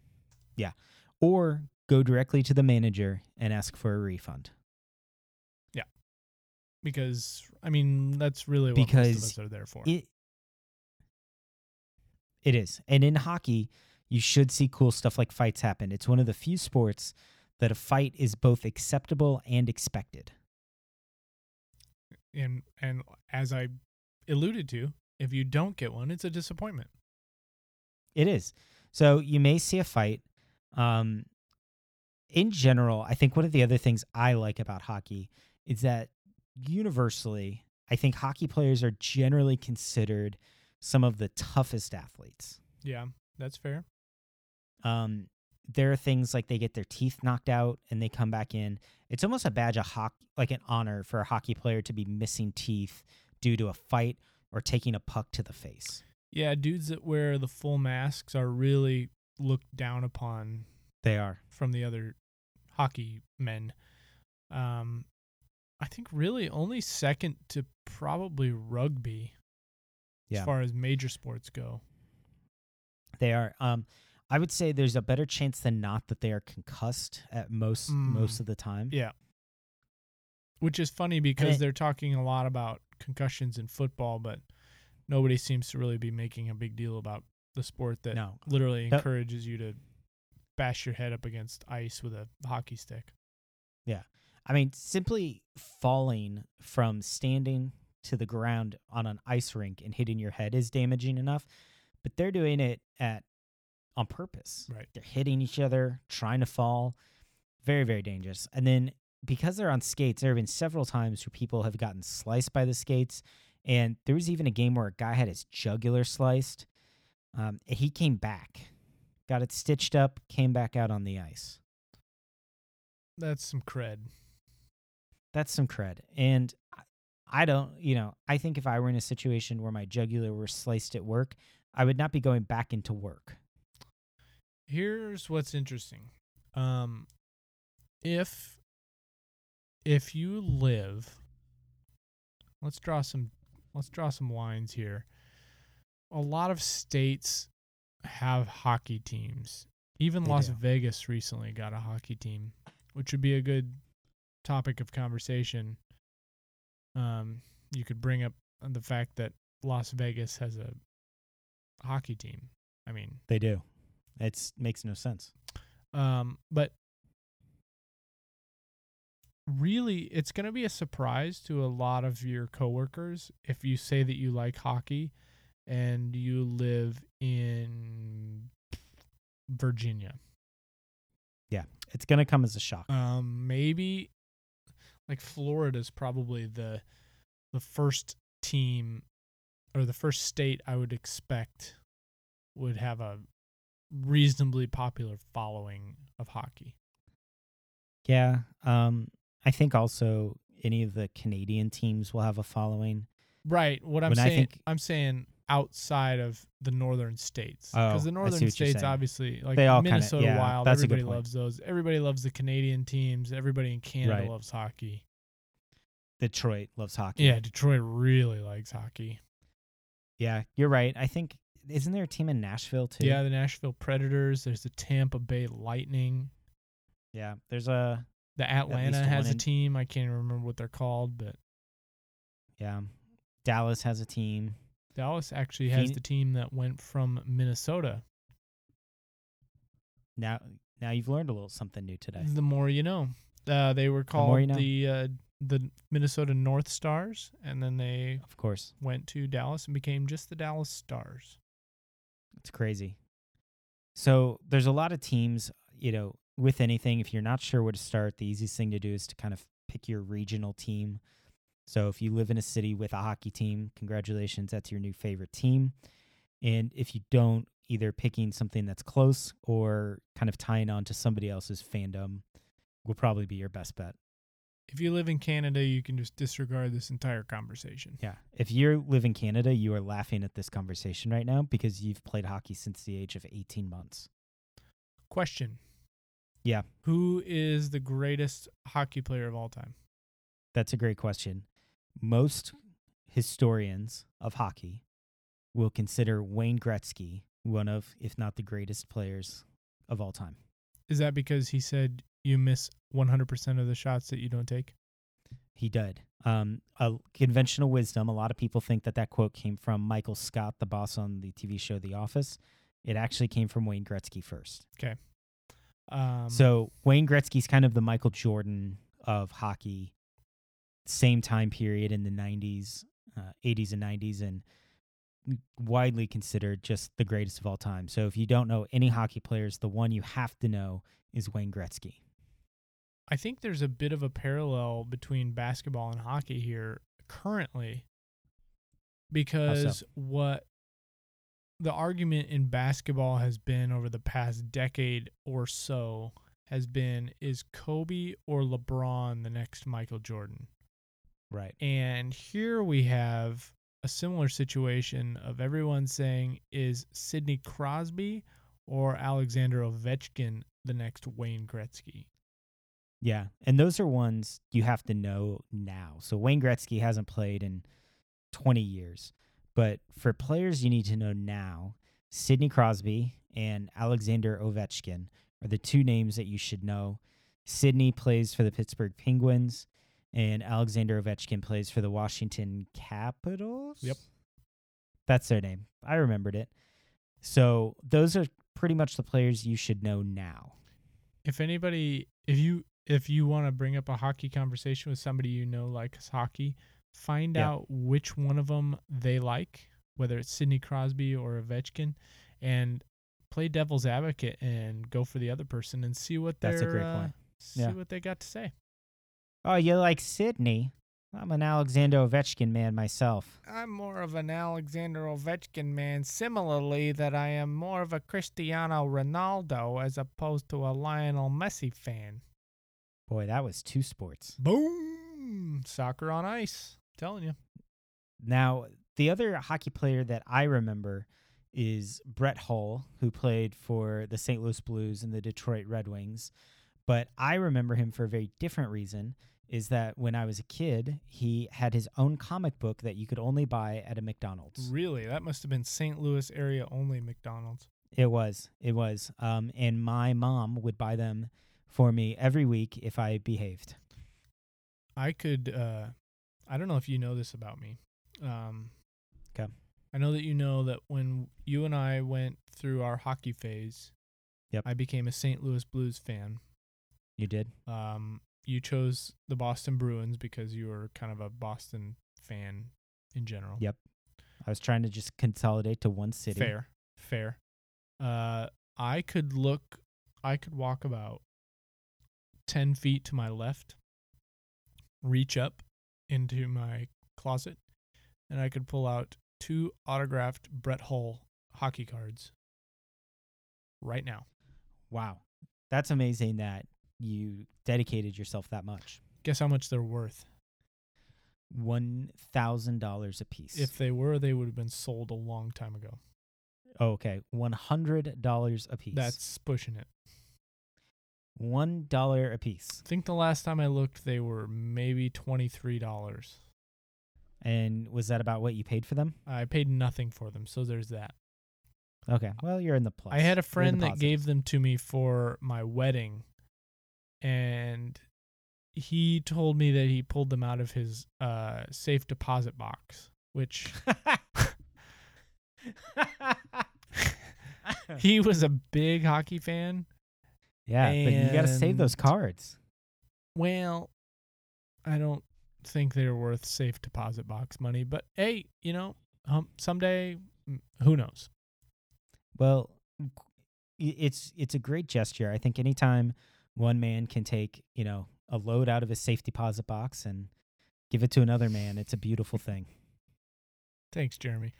Or go directly to the manager and ask for a refund. Because, I mean, that's really what most of Because us are there for. It It is. And in hockey, you should see cool stuff like fights happen. It's one of the few sports that a fight is both acceptable and expected. and and as I alluded to, if you don't get one, it's a disappointment. It is. So you may see a fight. Um, in general, I think one of the other things I like about hockey is that universally, I think hockey players are generally considered some of the toughest athletes. Yeah, that's fair. Um, there are things like they get their teeth knocked out and they come back in. It's almost a badge of hockey, like an honor for a hockey player to be missing teeth due to a fight or taking a puck to the face. Yeah, dudes that wear the full masks are really looked down upon They are. from the other hockey men. Um, I think really only second to probably rugby Yeah. as far as major sports go. They are. Um, I would say there's a better chance than not that they are concussed at most Mm. most of the time. Yeah. Which is funny because it- they're talking a lot about concussions in football, but nobody seems to really be making a big deal about the sport that No. literally No. encourages you to bash your head up against ice with a hockey stick. I mean, simply falling from standing to the ground on an ice rink and hitting your head is damaging enough, but they're doing it at on purpose. Right. They're hitting each other, trying to fall. Very, very dangerous. And then because they're on skates, there have been several times where people have gotten sliced by the skates. And there was even a game where a guy had his jugular sliced. Um, and he came back, got it stitched up, came back out on the ice. That's some cred. That's some cred. And I I don't, you know, I think if I were in a situation where my jugular were sliced at work, I would not be going back into work. Here's what's interesting. Um, if if you live, let's draw some let's draw some lines here. A lot of states have hockey teams. Even They Las do. Vegas recently got a hockey team, which would be a good topic of conversation. Um, you could bring up the fact that Las Vegas has a hockey team. I mean, They do. It makes no sense. um, but really, it's going to be a surprise to a lot of your coworkers if you say that you like hockey and you live in Virginia. Yeah, it's going to come as a shock. Um, maybe like Florida's probably the the first team or the first state I would expect would have a reasonably popular following of hockey. Yeah. Um, I think also any of the Canadian teams will have a following. Right. What I'm When I saying, think- I'm saying outside of the northern states, Oh, because the I see northern what you're states, saying. obviously, like They all kinda- Minnesota yeah, Wild, that's a good everybody point. loves those. Everybody loves the Canadian teams. Everybody in Canada Right. loves hockey. Detroit loves hockey. Yeah, Detroit really likes hockey. Yeah, you're right. I think, isn't there a team in Nashville too? Yeah, the Nashville Predators. There's the Tampa Bay Lightning. Yeah, there's a, The Atlanta one has a in- team. I can't even remember what they're called, but yeah, Dallas has a team. Dallas actually has Phoenix- the team that went from Minnesota. Now, now you've learned a little something new today. The more you know. Uh, they were more called you know. the uh, the Minnesota North Stars, and then they Of course, went to Dallas and became just the Dallas Stars. it's crazy. So there's a lot of teams, you know, with anything, if you're not sure where to start, the easiest thing to do is to kind of pick your regional team. So if you live in a city with a hockey team, congratulations, that's your new favorite team. And if you don't, either picking something that's close or kind of tying on to somebody else's fandom will probably be your best bet. If you live in Canada, you can just disregard this entire conversation. Yeah. If you live in Canada, you are laughing at this conversation right now because you've played hockey since the age of eighteen months. Question. Yeah. Who is the greatest hockey player of all time? That's a great question. Most historians of hockey will consider Wayne Gretzky one of, if not the greatest players of all time. Is that because he said you miss one hundred percent of the shots that you don't take? He did. Um, a conventional wisdom, a lot of people think that that quote came from Michael Scott, the boss on the T V show The Office. It actually came from Wayne Gretzky first. Um, So Wayne Gretzky's kind of the Michael Jordan of hockey, same time period in the nineties, uh, eighties and nineties, and widely considered just the greatest of all time. So if you don't know any hockey players, the one you have to know is Wayne Gretzky. I think there's a bit of a parallel between basketball and hockey here currently, because what the argument in basketball has been over the past decade or so has been, is Kobe or LeBron the next Michael Jordan? Right. And here we have a similar situation of everyone saying, is Sidney Crosby or Alexander Ovechkin the next Wayne Gretzky? Yeah. And those are ones you have to know now. So Wayne Gretzky hasn't played in twenty years. But for players you need to know now, Sidney Crosby and Alexander Ovechkin are the two names that you should know. Sidney plays for the Pittsburgh Penguins, and Alexander Ovechkin plays for the Washington Capitals. Yep. That's their name. I remembered it. So those are pretty much the players you should know now. If anybody, if you if you want to bring up a hockey conversation with somebody you know likes hockey, find Yeah. out which one of them they like, whether it's Sidney Crosby or Ovechkin, and play devil's advocate and go for the other person and see what That's a they're, great uh, point. see Yeah. what they got to say. Oh, you like Sydney? I'm an Alexander Ovechkin man myself. I'm more of an Alexander Ovechkin man. Similarly, that I am more of a Cristiano Ronaldo as opposed to a Lionel Messi fan. Boy, that was two sports. Boom! Soccer on ice. Telling you. Now, the other hockey player that I remember is Brett Hull, who played for the Saint Louis Blues and the Detroit Red Wings. But I remember him for a very different reason, is that when I was a kid, he had his own comic book that you could only buy at a McDonald's. Really? That must have been Saint Louis area only McDonald's. It was. It was. Um, and my mom would buy them for me every week if I behaved. I could, uh, I don't know if you know this about me. Um, Okay. I know that you know that when you and I went through our hockey phase, Yep. I became a Saint Louis Blues fan. You did? Um, you chose the Boston Bruins because you were kind of a Boston fan in general. Yep. I was trying to just consolidate to one city. Fair, fair. Uh, I could look, I could walk about ten feet to my left, reach up into my closet, and I could pull out two autographed Brett Hull hockey cards right now. Wow. That's amazing that you dedicated yourself that much. Guess how much they're worth? one thousand dollars a piece. If they were, they would have been sold a long time ago. Oh, okay. one hundred dollars a piece. That's pushing it. one dollar a piece. I think the last time I looked, they were maybe twenty-three dollars. And was that about what you paid for them? I paid nothing for them, so there's that. Okay. Well, you're in the plus. I had a You're in the friend that positive. gave them to me for my wedding, and he told me that he pulled them out of his uh, safe deposit box, which he was a big hockey fan. Yeah, but you got to save those And- cards. Well, I don't think they're worth safe deposit box money, but hey, you know, um, someday, mm, who knows? Well, i- it's it's a great gesture. I think anytime one man can take, you know, a load out of his safe deposit box and give it to another man, it's a beautiful thing. Thanks, Jeremy.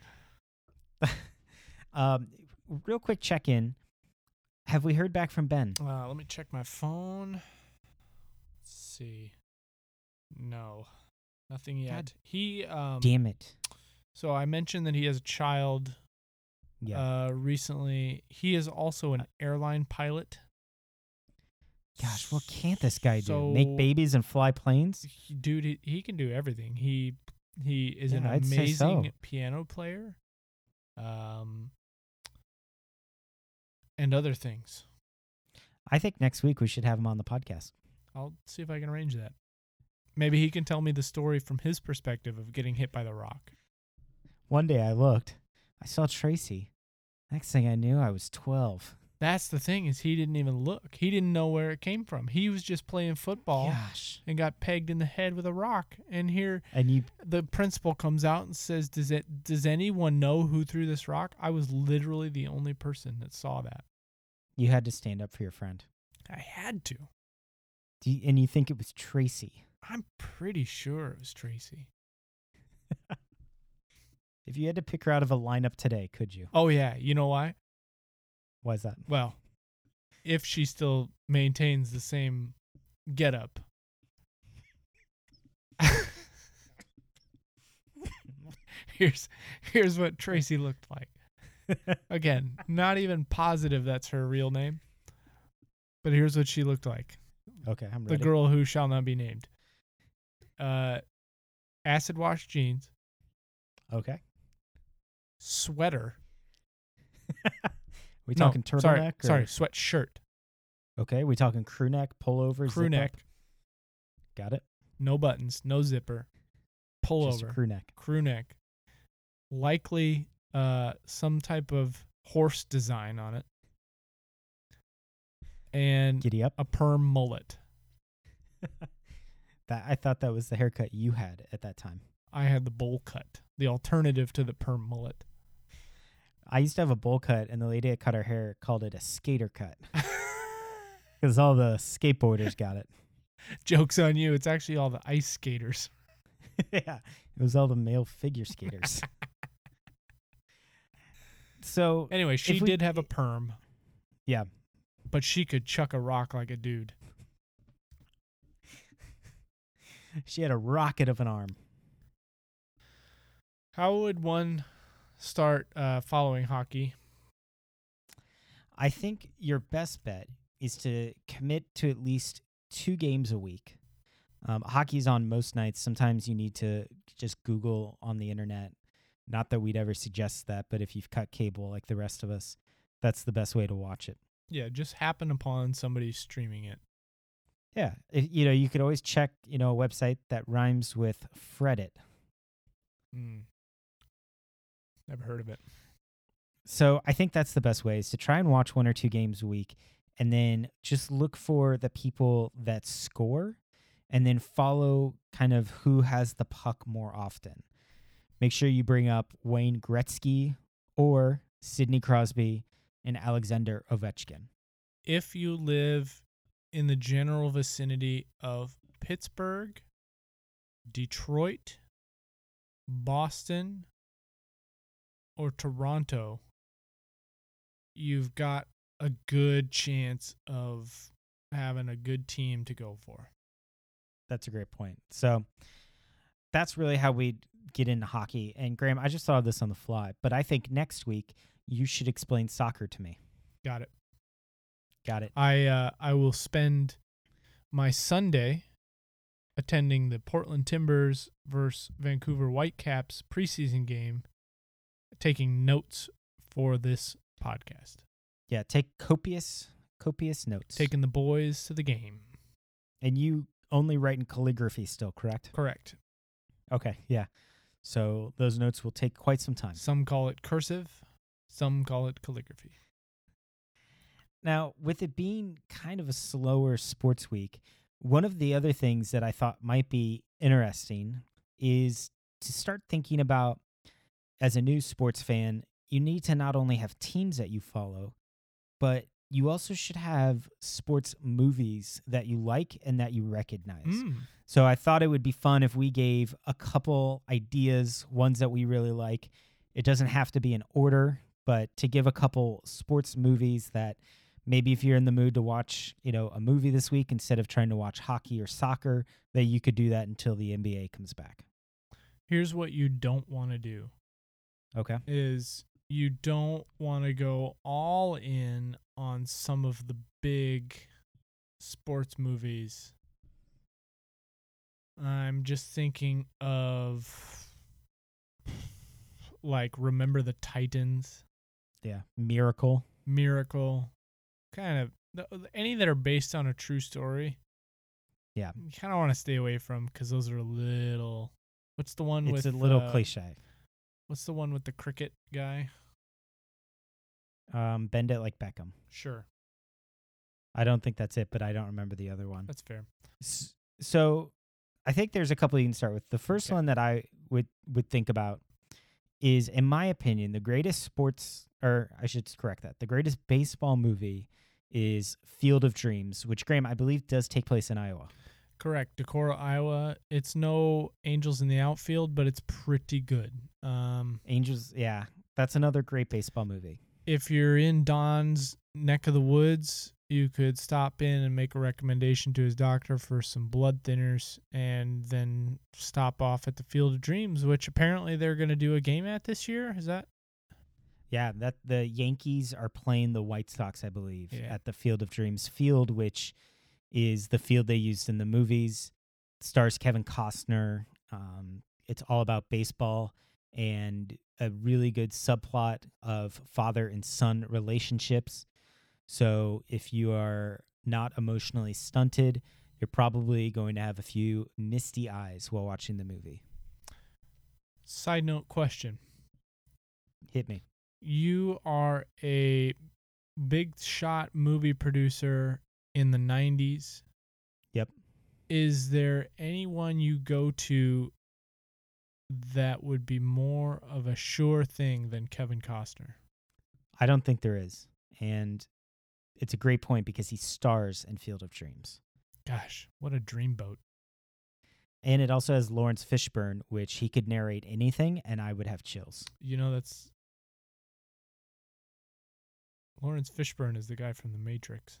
Um, real quick check in. Have we heard back from Ben? Uh, let me check my phone. Let's see. No, nothing yet. God he um. Damn it. So I mentioned that he has a child. Yeah. Uh, recently, he is also an airline pilot. Gosh, what can't this guy do? Make So- babies and fly planes? He, dude, he, he can do everything. He he is an Yeah, I'd say so. amazing piano player. Um, and other things. I think next week we should have him on the podcast. I'll see if I can arrange that. Maybe he can tell me the story from his perspective of getting hit by the rock. One day I looked. I saw Tracy. Next thing I knew, I was twelve. That's the thing, is he didn't even look. He didn't know where it came from. He was just playing football Gosh. and got pegged in the head with a rock. And here And you the principal comes out and says, "Does it? Does anyone know who threw this rock?" I was literally the only person that saw that. you had to stand up for your friend. I had to. Do you, and you think it was Tracy. I'm pretty sure it was Tracy. If you had to pick her out of a lineup today, could you? Oh yeah, you know why? Why is that? Well, if she still maintains the same getup. here's here's what Tracy looked like. Again, not even positive that's her real name. But here's what she looked like. Okay, I'm The ready. girl who shall not be named. Uh acid wash jeans, Okay. sweater. We No, talking turtleneck? sorry, or- sorry, sweatshirt, Okay, we talking crew neck, pullover, crew zip neck, up? Got it. no buttons, no zipper, pull Just a over, crew neck. crew neck. Likely uh some type of horse design on it. And Giddy up. a perm mullet. That I thought that was the haircut you had at that time. I had the bowl cut, the alternative to the perm mullet. I used to have a bowl cut, and the lady that cut our hair called it a skater cut because all the skateboarders got it. Joke's on you. It's actually all the ice skaters. Yeah, it was all the male figure skaters. So Anyway, she if we- did have a perm. Yeah. But she could chuck a rock like a dude. She had a rocket of an arm. How would one start uh, following hockey? I think your best bet is to commit to at least two games a week. Um, hockey's on most nights. Sometimes you need to just Google on the internet. Not that we'd ever suggest that, but if you've cut cable like the rest of us, that's the best way to watch it. Yeah, just happen upon somebody streaming it. Yeah, if, you know, you could always check, you know, a website that rhymes with Fredit. Mm. Never heard of it. So I think that's the best way is to try and watch one or two games a week and then just look for the people that score and then follow kind of who has the puck more often. Make sure you bring up Wayne Gretzky or Sidney Crosby and Alexander Ovechkin. If you live in the general vicinity of Pittsburgh, Detroit, Boston, or Toronto, you've got a good chance of having a good team to go for. That's a great point. So that's really how we get into hockey. And Graham, I just thought of this on the fly, but I think next week you should explain soccer to me. Got it. Got it. I uh, I will spend my Sunday attending the Portland Timbers versus Vancouver Whitecaps preseason game, taking notes for this podcast. Yeah, take copious, copious notes. Taking the boys to the game. And you only write in calligraphy still, correct? Correct. Okay, yeah. So those notes will take quite some time. Some call it cursive, some call it calligraphy. Now, with it being kind of a slower sports week, one of the other things that I thought might be interesting is to start thinking about, as a new sports fan, you need to not only have teams that you follow, but you also should have sports movies that you like and that you recognize. Mm. So I thought it would be fun if we gave a couple ideas, ones that we really like. It doesn't have to be in order, but to give a couple sports movies that maybe if you're in the mood to watch, you know, a movie this week instead of trying to watch hockey or soccer, that you could do that until the N B A comes back. Here's what you don't want to do. Okay. Is you don't want to go all in on some of the big sports movies. I'm just thinking of like Remember the Titans, Yeah. Miracle. Miracle, kind of the, any that are based on a true story. Yeah. You kind of want to stay away from because those are a little. What's the one It's with a little uh, cliche. What's the one with the cricket guy? Um, Bend It Like Beckham. Sure, I don't think that's it, but I don't remember the other one. that's fair. S- So I think there's a couple you can start with. The first Okay. one that I would, would think about is, in my opinion, the greatest sports, or I should correct that, the greatest baseball movie is Field of Dreams, which, Graham, I believe does take place in Iowa. Correct, Decorah, Iowa. It's no Angels in the Outfield, but it's pretty good. Um, Angels, yeah, that's another great baseball movie. if you're in Don's neck of the woods, you could stop in and make a recommendation to his doctor for some blood thinners and then stop off at the Field of Dreams, which apparently they're going to do a game at this year. Is that? Yeah, that the Yankees are playing the White Sox, I believe, Yeah. at the Field of Dreams field, which is the field they used in the movies. It stars Kevin Costner. Um, it's all about baseball and a really good subplot of father and son relationships. So if you are not emotionally stunted, you're probably going to have a few misty eyes while watching the movie. Side note question. Hit me. You are a big shot movie producer in the nineties. Yep. Is there anyone you go to that would be more of a sure thing than Kevin Costner? I don't think there is. And it's a great point because he stars in Field of Dreams. Gosh, what a dreamboat. And it also has Lawrence Fishburne, which he could narrate anything, and I would have chills. You know, that's... Lawrence Fishburne is the guy from The Matrix.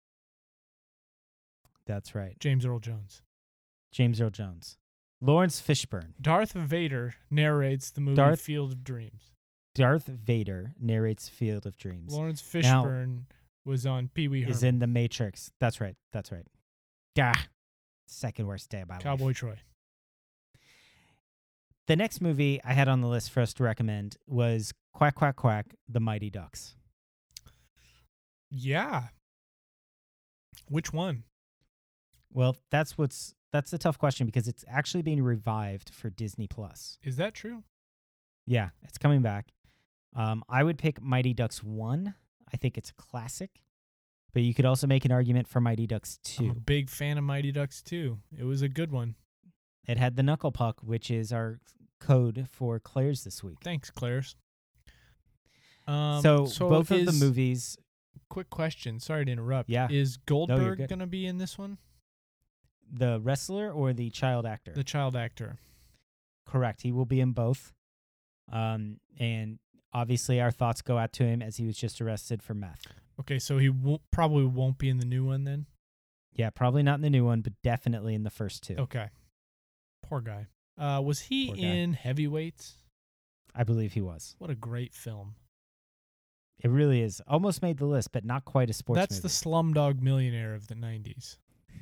That's right. James Earl Jones. James Earl Jones. Lawrence Fishburne. Darth Vader narrates the movie Darth- Field of Dreams. Darth Vader narrates Field of Dreams. Lawrence Now- Fishburne was on Pee Wee Is Herman. in The Matrix. That's right. That's right. Gah. Second worst day of my life. Cowboy Troy. The next movie I had on the list for us to recommend was Quack, Quack, Quack, The Mighty Ducks. Yeah. Which one? Well, that's what's that's a tough question because it's actually being revived for Disney Plus. Is that true? Yeah, it's coming back. Um, I would pick Mighty Ducks one. I think it's a classic. But you could also make an argument for Mighty Ducks I'm a two. big fan of Mighty Ducks two. It was a good one. It had the Knuckle Puck, which is our code for Claire's this week. Thanks, Claire's. Um, so, both of the is- movies, Quick question. Sorry to interrupt. Yeah. Is Goldberg good. going to be in this one? the wrestler or the child actor? The child actor. Correct. He will be in both. Um, and obviously our thoughts go out to him as he was just arrested for meth. Okay, so he won't, probably won't be in the new one then? Yeah, probably not in the new one, but definitely in the first two. Okay. Poor guy. Uh, was he Poor guy. in Heavyweights? I believe he was. What a great film. It really is. Almost made the list, but not quite a sports That's movie. the Slumdog Millionaire of the nineties.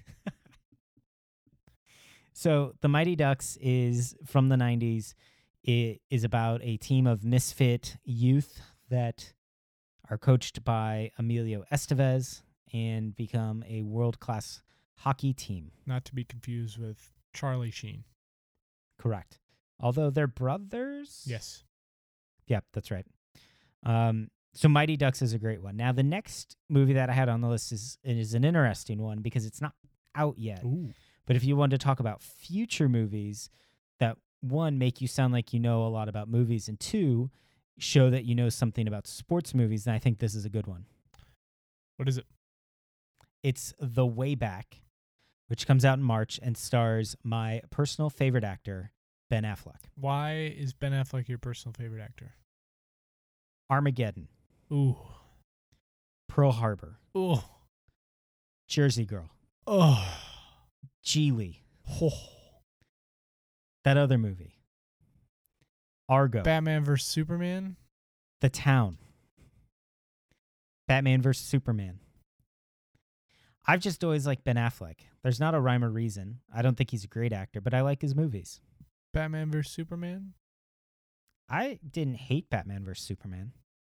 So The Mighty Ducks is from the nineties. It is about a team of misfit youth that are coached by Emilio Estevez and become a world-class hockey team. Not to be confused with Charlie Sheen. Correct. Although they're brothers? Yes. Yep, that's right. Um, so Mighty Ducks is a great one. Now, the next movie that I had on the list is is an interesting one because it's not out yet. Ooh. But if you wanted to talk about future movies that, one, make you sound like you know a lot about movies, and two, show that you know something about sports movies, then I think this is a good one. What is it? It's The Way Back, which comes out in March and stars my personal favorite actor, Ben Affleck. Why is Ben Affleck your personal favorite actor? Armageddon, Ooh. Pearl Harbor, Ooh. Jersey Girl, Oh. Geely, Oh. that other movie, Argo, Batman versus Superman? The Town, Batman versus Superman. I've just always liked Ben Affleck. There's not a rhyme or reason. I don't think he's a great actor, but I like his movies. Batman versus Superman? I didn't hate Batman versus Superman.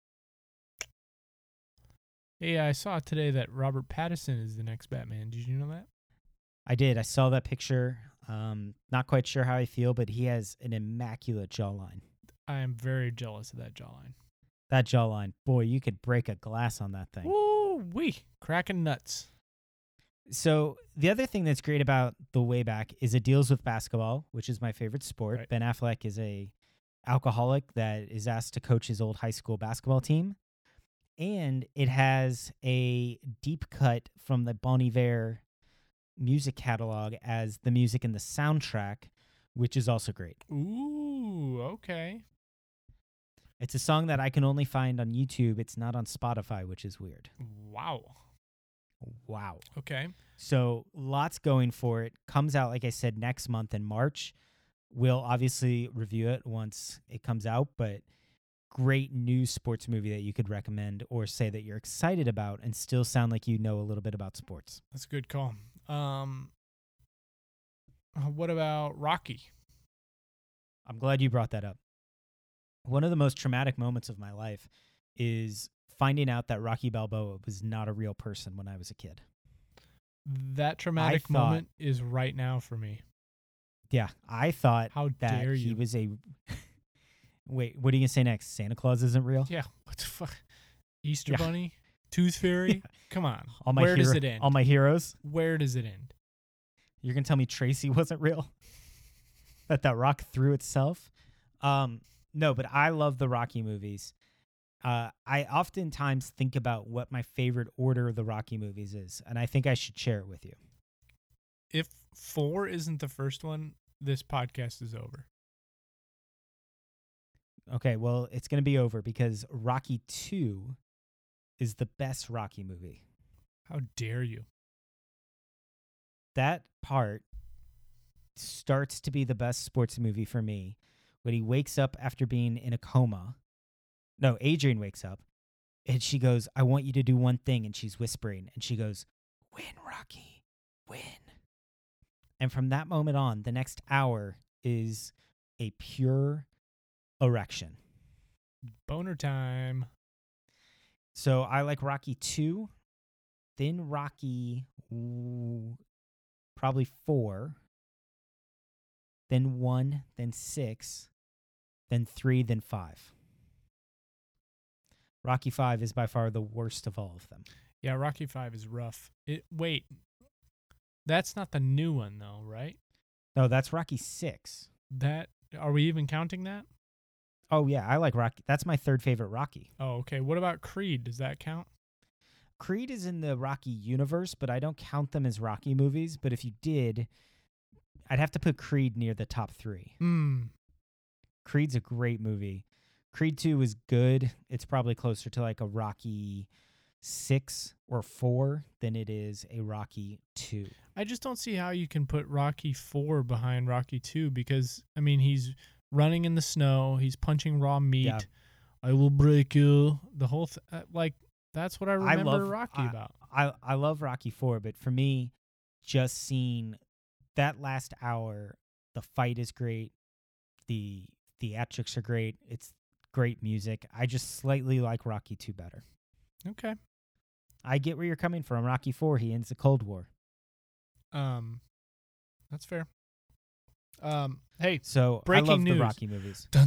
Hey, I saw today that Robert Pattinson is the next Batman. Did you know that? I did. I saw that picture. Um, not quite sure how I feel, but he has an immaculate jawline. I am very jealous of that jawline. That jawline, boy, you could break a glass on that thing. Woo wee. Cracking nuts. So the other thing that's great about The Way Back is it deals with basketball, which is my favorite sport. Right. Ben Affleck is a alcoholic that is asked to coach his old high school basketball team. And it has a deep cut from the Bon Iver music catalog as the music in the soundtrack, which is also great. Ooh, okay. It's a song that I can only find on YouTube. It's not on Spotify, which is weird. Wow. Wow. Okay. So lots going for it. Comes out, like I said, next month in March. We'll obviously review it once it comes out, but great new sports movie that you could recommend or say that you're excited about and still sound like you know a little bit about sports. That's a good call. Um, uh, what about Rocky? I'm glad you brought that up. One of the most traumatic moments of my life is finding out that Rocky Balboa was not a real person when I was a kid. That traumatic thought- moment is right now for me. Yeah, I thought How that dare he you? was a... Wait, what are you going to say next? Santa Claus isn't real? Yeah. What the fuck? Easter Yeah. Bunny? Tooth Fairy? Yeah. Come on. All my Where does hero- it end? All my heroes? Where does it end? You're going to tell me Tracy wasn't real? That that rock threw itself? Um, no, but I love the Rocky movies. Uh, I oftentimes think about what my favorite order of the Rocky movies is, and I think I should share it with you. four isn't the first one, this podcast is over. Okay, well, it's going to be over because Rocky two is the best Rocky movie. How dare you? That part starts to be the best sports movie for me when he wakes up after being in a coma. No, Adrian wakes up and she goes, I want you to do one thing. And she's whispering and she goes, win, Rocky, win. And from that moment on, the next hour is a pure erection. Boner time. So I like Rocky two, then Rocky ooh, probably four, then one, then six, then three, then five. Rocky five is by far the worst of all of them. Yeah, Rocky five is rough. It wait. That's not the new one though, right? No, that's Rocky six. That are we even counting that? Oh yeah, I like Rocky. That's my third favorite Rocky. Oh, okay. What about Creed? Does that count? Creed is in the Rocky universe, but I don't count them as Rocky movies. But if you did, I'd have to put Creed near the top three. Hmm. Creed's a great movie. Creed two is good. It's probably closer to like a Rocky six or four than it is a Rocky two. I just don't see how you can put Rocky four behind Rocky two because, I mean, he's running in the snow. He's punching raw meat. Yeah. I will break you. The whole th- uh, like, that's what I remember I love, Rocky I, about. I, I love Rocky four, but for me, just seeing that last hour, the fight is great. The theatrics are great. It's great music. I just slightly like Rocky two better. Okay. I get where you're coming from. Rocky four, he ends the Cold War. Um, that's fair. Um, hey, So breaking I love news. the Rocky movies. uh,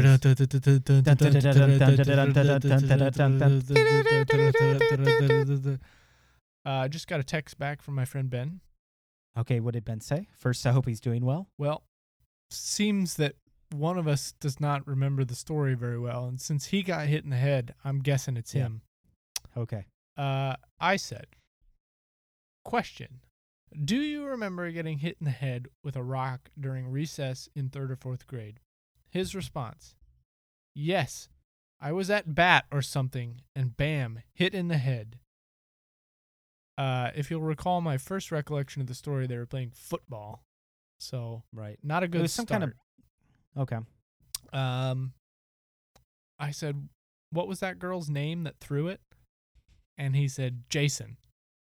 I just got a text back from my friend Ben. Okay, what did Ben say? First, I hope he's doing well. Well, seems that one of us does not remember the story very well, and since he got hit in the head, I'm guessing it's Yeah. him. Okay. Uh, I said, question. Do you remember getting hit in the head with a rock during recess in third or fourth grade? His response, yes, I was at bat or something, and bam, hit in the head. Uh, if you'll recall my first recollection of the story, they were playing football. So, Right. not a good It was some start. kind of Okay. Um, I said, what was that girl's name that threw it? And he said, Jason.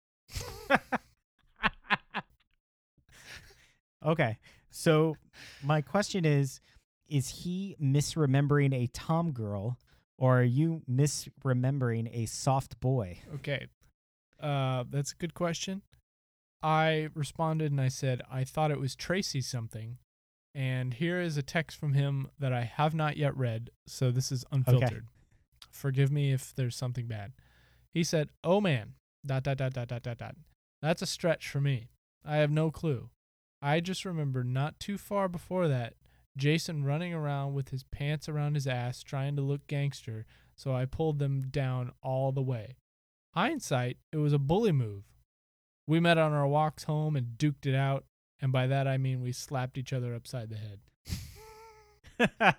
Okay. So my question is, is he misremembering a Tom girl or are you misremembering a soft boy? Okay. Uh, that's a good question. I responded and I said, I thought it was Tracy something. And here is a text from him that I have not yet read, so this is unfiltered. Forgive me if there's something bad. He said, oh man, dot, dot, dot, dot, dot, dot, dot. That's a stretch for me. I have no clue. I just remember not too far before that, Jason running around with his pants around his ass trying to look gangster, so I pulled them down all the way. Hindsight, it was a bully move. We met on our walks home and duked it out, and by that I mean we slapped each other upside the head.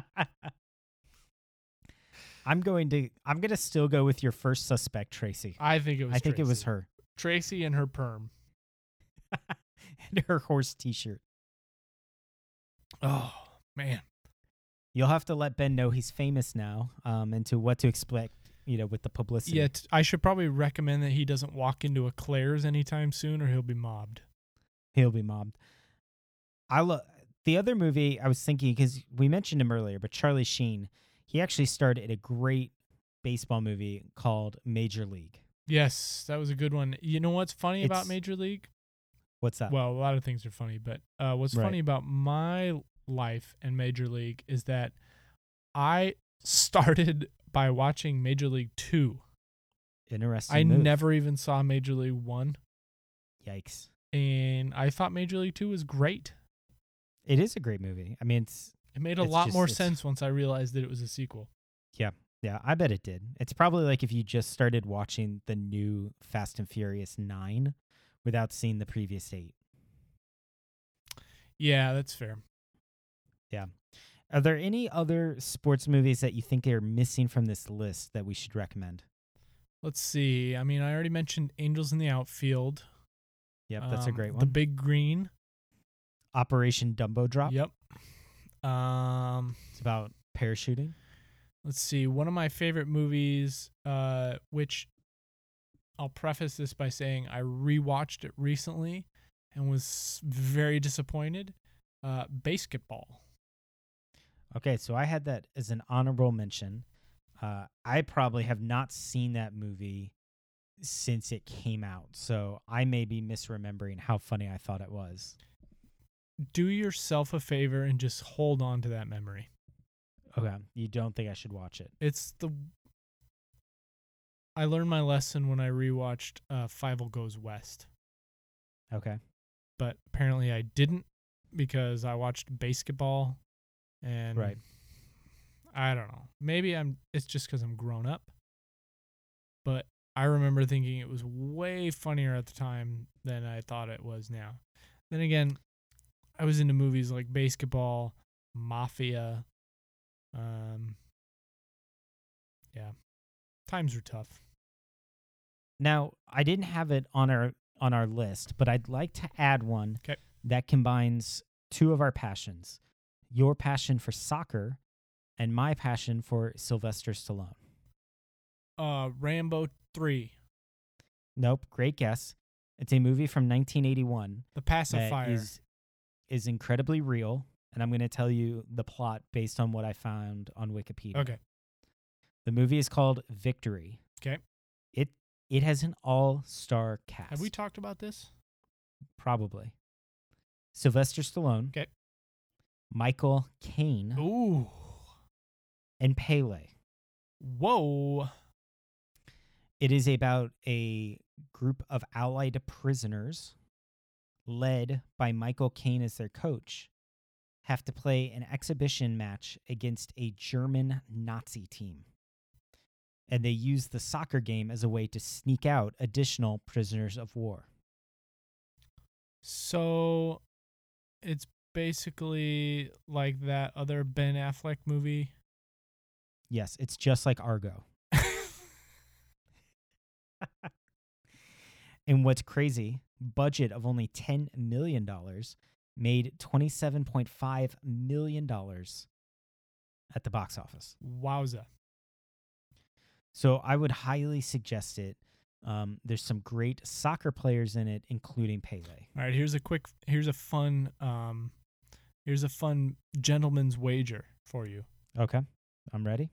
I'm going to I'm going to still go with your first suspect, Tracy. I think it was I think Tracy. it was her. Tracy and her perm. And her horse t-shirt. Oh, man. You'll have to let Ben know he's famous now, um, and to what to expect, you know, with the publicity. Yeah, t- I should probably recommend that he doesn't walk into a Claire's anytime soon or he'll be mobbed. He'll be mobbed. I lo- the other movie I was thinking, because we mentioned him earlier, but Charlie Sheen, he actually starred in a great baseball movie called Major League. Yes, that was a good one. You know what's funny about It's- Major League? What's that? Well, a lot of things are funny, but uh, what's Right. funny about my life and Major League is that I started by watching Major League two. Interesting I move. never even saw Major League one, Yikes. and I thought Major League two was great. It is a great movie. I mean, it's It made a It's lot just- more it's- sense once I realized that it was a sequel. yeah, I bet it did. It's probably like if you just started watching the new Fast and Furious nine without seeing the previous eight. Yeah, that's fair. Are there any other sports movies that you think are missing from this list that we should recommend? Let's see. I mean, I already mentioned Angels in the Outfield. Yep, that's a Um, great The one. Big Green. Operation Dumbo Drop. Yep. Um, It's about parachuting. let's see. One of my favorite movies, uh, which I'll preface this by saying I rewatched it recently and was very disappointed. Uh, Basketball. Okay, so I had that as an honorable mention. Uh, I probably have not seen that movie since it came out, so I may be misremembering how funny I thought it was. Do yourself a favor and just hold on to that memory. Okay, you don't think I should watch it? It's the. I learned my lesson when I rewatched uh, Fievel Goes West, Okay. but apparently I didn't because I watched Basketball, and Right. I don't know. Maybe I'm. It's just because I'm grown up, but I remember thinking it was way funnier at the time than I thought it was now. Then again, I was into movies like Basketball, Mafia. Um, yeah, times were tough. Now, I didn't have it on our on our list, but I'd like to add one 'Kay. that combines two of our passions. Your passion for soccer and my passion for Sylvester Stallone. Uh, Rambo three, Nope, great guess. It's a movie from nineteen eighty-one The that Pacifier. is is incredibly real, and I'm going to tell you the plot based on what I found on Wikipedia. Okay. The movie is called Victory. 'Kay. It it has an all-star cast. Have we talked about this? Probably. Sylvester Stallone. 'Kay. Michael Caine. Ooh. And Pele. Whoa. It is about a group of Allied prisoners led by Michael Caine as their coach have to play an exhibition match against a German Nazi team. And they use the soccer game as a way to sneak out additional prisoners of war. So it's basically like that other Ben Affleck movie. Yes, it's just like Argo. And what's crazy, budget of only ten million dollars made twenty-seven point five million dollars at the box office. Wowza. So I would highly suggest it. Um, there's some great soccer players in it, including Pele. All right, here's a quick here's a fun um here's a fun gentleman's wager for you. Okay, I'm ready.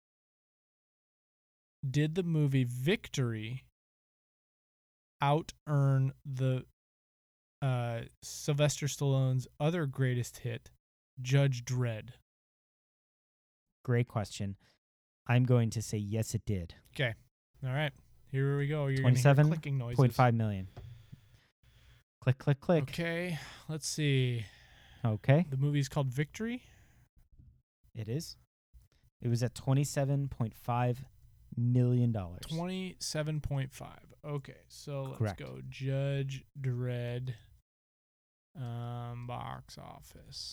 Did the movie Victory out earn the uh Sylvester Stallone's other greatest hit, Judge Dredd? Great question. I'm going to say yes, it did. Okay. All right. Here we go. You're going to hear twenty-seven clicking noises. point five million. Click, click, click. Okay. Let's see. Okay, The movie's called Victory. it is. It was at twenty-seven point five million dollars. twenty-seven point five. Okay. So let's Correct. go Judge Dredd um box office.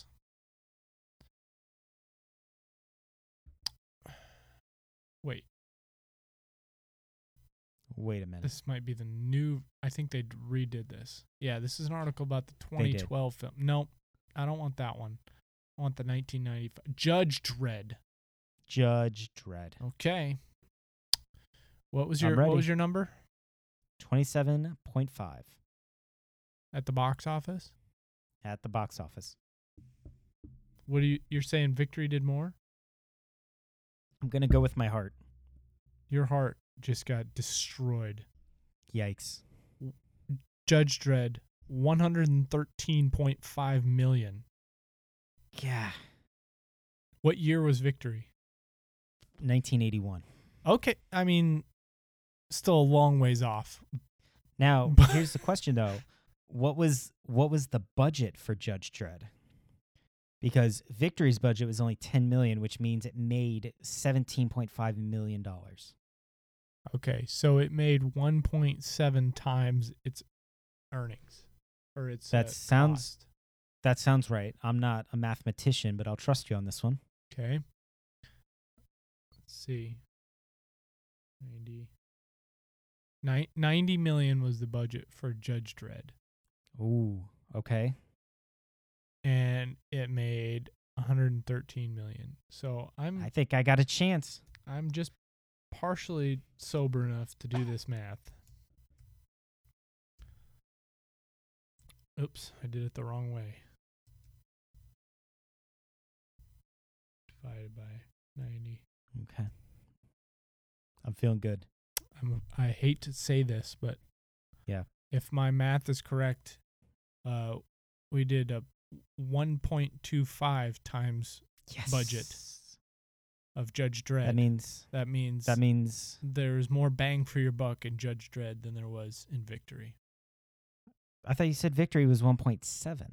Wait, Wait a minute. this might be the new. I think they redid this. Yeah, this is an article about the twenty twelve film. Nope, I don't want that one. I want the nineteen ninety-five Judge Dredd. Judge Dredd. Okay. What was I'm your What ready. was your number twenty-seven point five at the box office? at the box office. What do you? You're saying Victory did more? I'm going to go with my heart. Your heart just got destroyed. Yikes. Judge Dredd, one hundred thirteen point five million. Yeah. What year was Victory? nineteen eighty-one. Okay, I mean, still a long ways off. Now, But- here's the question though. What was what was the budget for Judge Dredd? Because Victory's budget was only ten million, which means it made seventeen point five million dollars. Okay, so it made one point seven times its earnings or its That uh, sounds- cost. That sounds right. I'm not a mathematician, but I'll trust you on this one. Okay. Let's see. ninety. Ni- ninety million was the budget for Judge Dredd. Ooh, okay. And it made one hundred thirteen million. So I'm I think I got a chance. I'm just partially sober enough to do this math. Oops, I did it the wrong way. Divided by ninety. Okay. I'm feeling good. I'm, I hate to say this, but Yeah. if my math is correct, uh, we did a one point two five times Yes. budget of Judge Dredd. That means that means that means there's more bang for your buck in Judge Dredd than there was in Victory. I thought you said Victory was one point seven.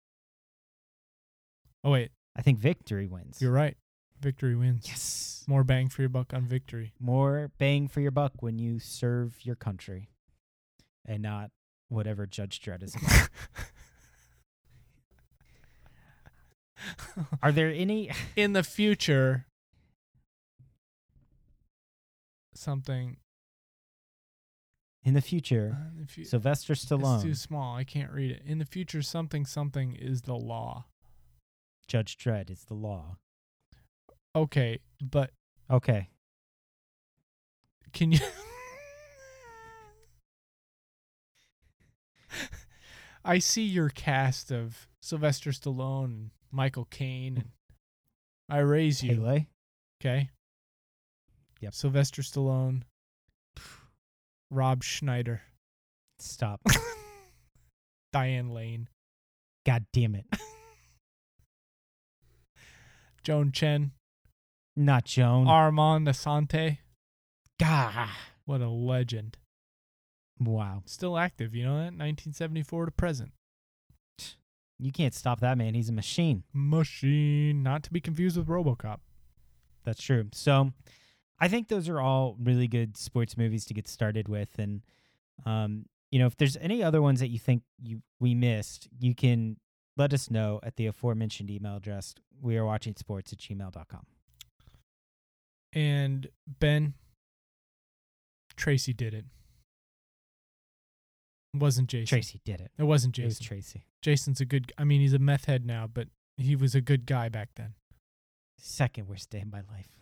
Oh wait, I think Victory wins. you're right. Victory wins. Yes. More bang for your buck on Victory. More bang for your buck when you serve your country and not whatever Judge Dredd is about. Are there any In the future, something in the future? uh, if you, Sylvester it's Stallone, too small. I can't read it. In the future, something something is the law. Judge Dredd is the law. Okay, but Okay. can you? I see your cast of Sylvester Stallone and Michael Caine, and I raise you. Pele? Okay. Yep. Sylvester Stallone, Rob Schneider, Stop. Diane Lane, God damn it. Joan Chen, Not Joan. Armand Asante. Gah. What a legend. Wow. Still active, you know that? nineteen seventy-four to present. You can't stop that man. He's a machine. Machine. Not to be confused with RoboCop. That's true. So I think those are all really good sports movies to get started with. And, um, you know, if there's any other ones that you think you we missed, you can let us know at the aforementioned email address, we are watching sports at gmail dot com. And Ben, Tracy did it. It wasn't Jason. Tracy did it. It wasn't It was Jason. Tracy. Jason's a good, I mean, he's a meth head now, but he was a good guy back then. Second worst day of my life.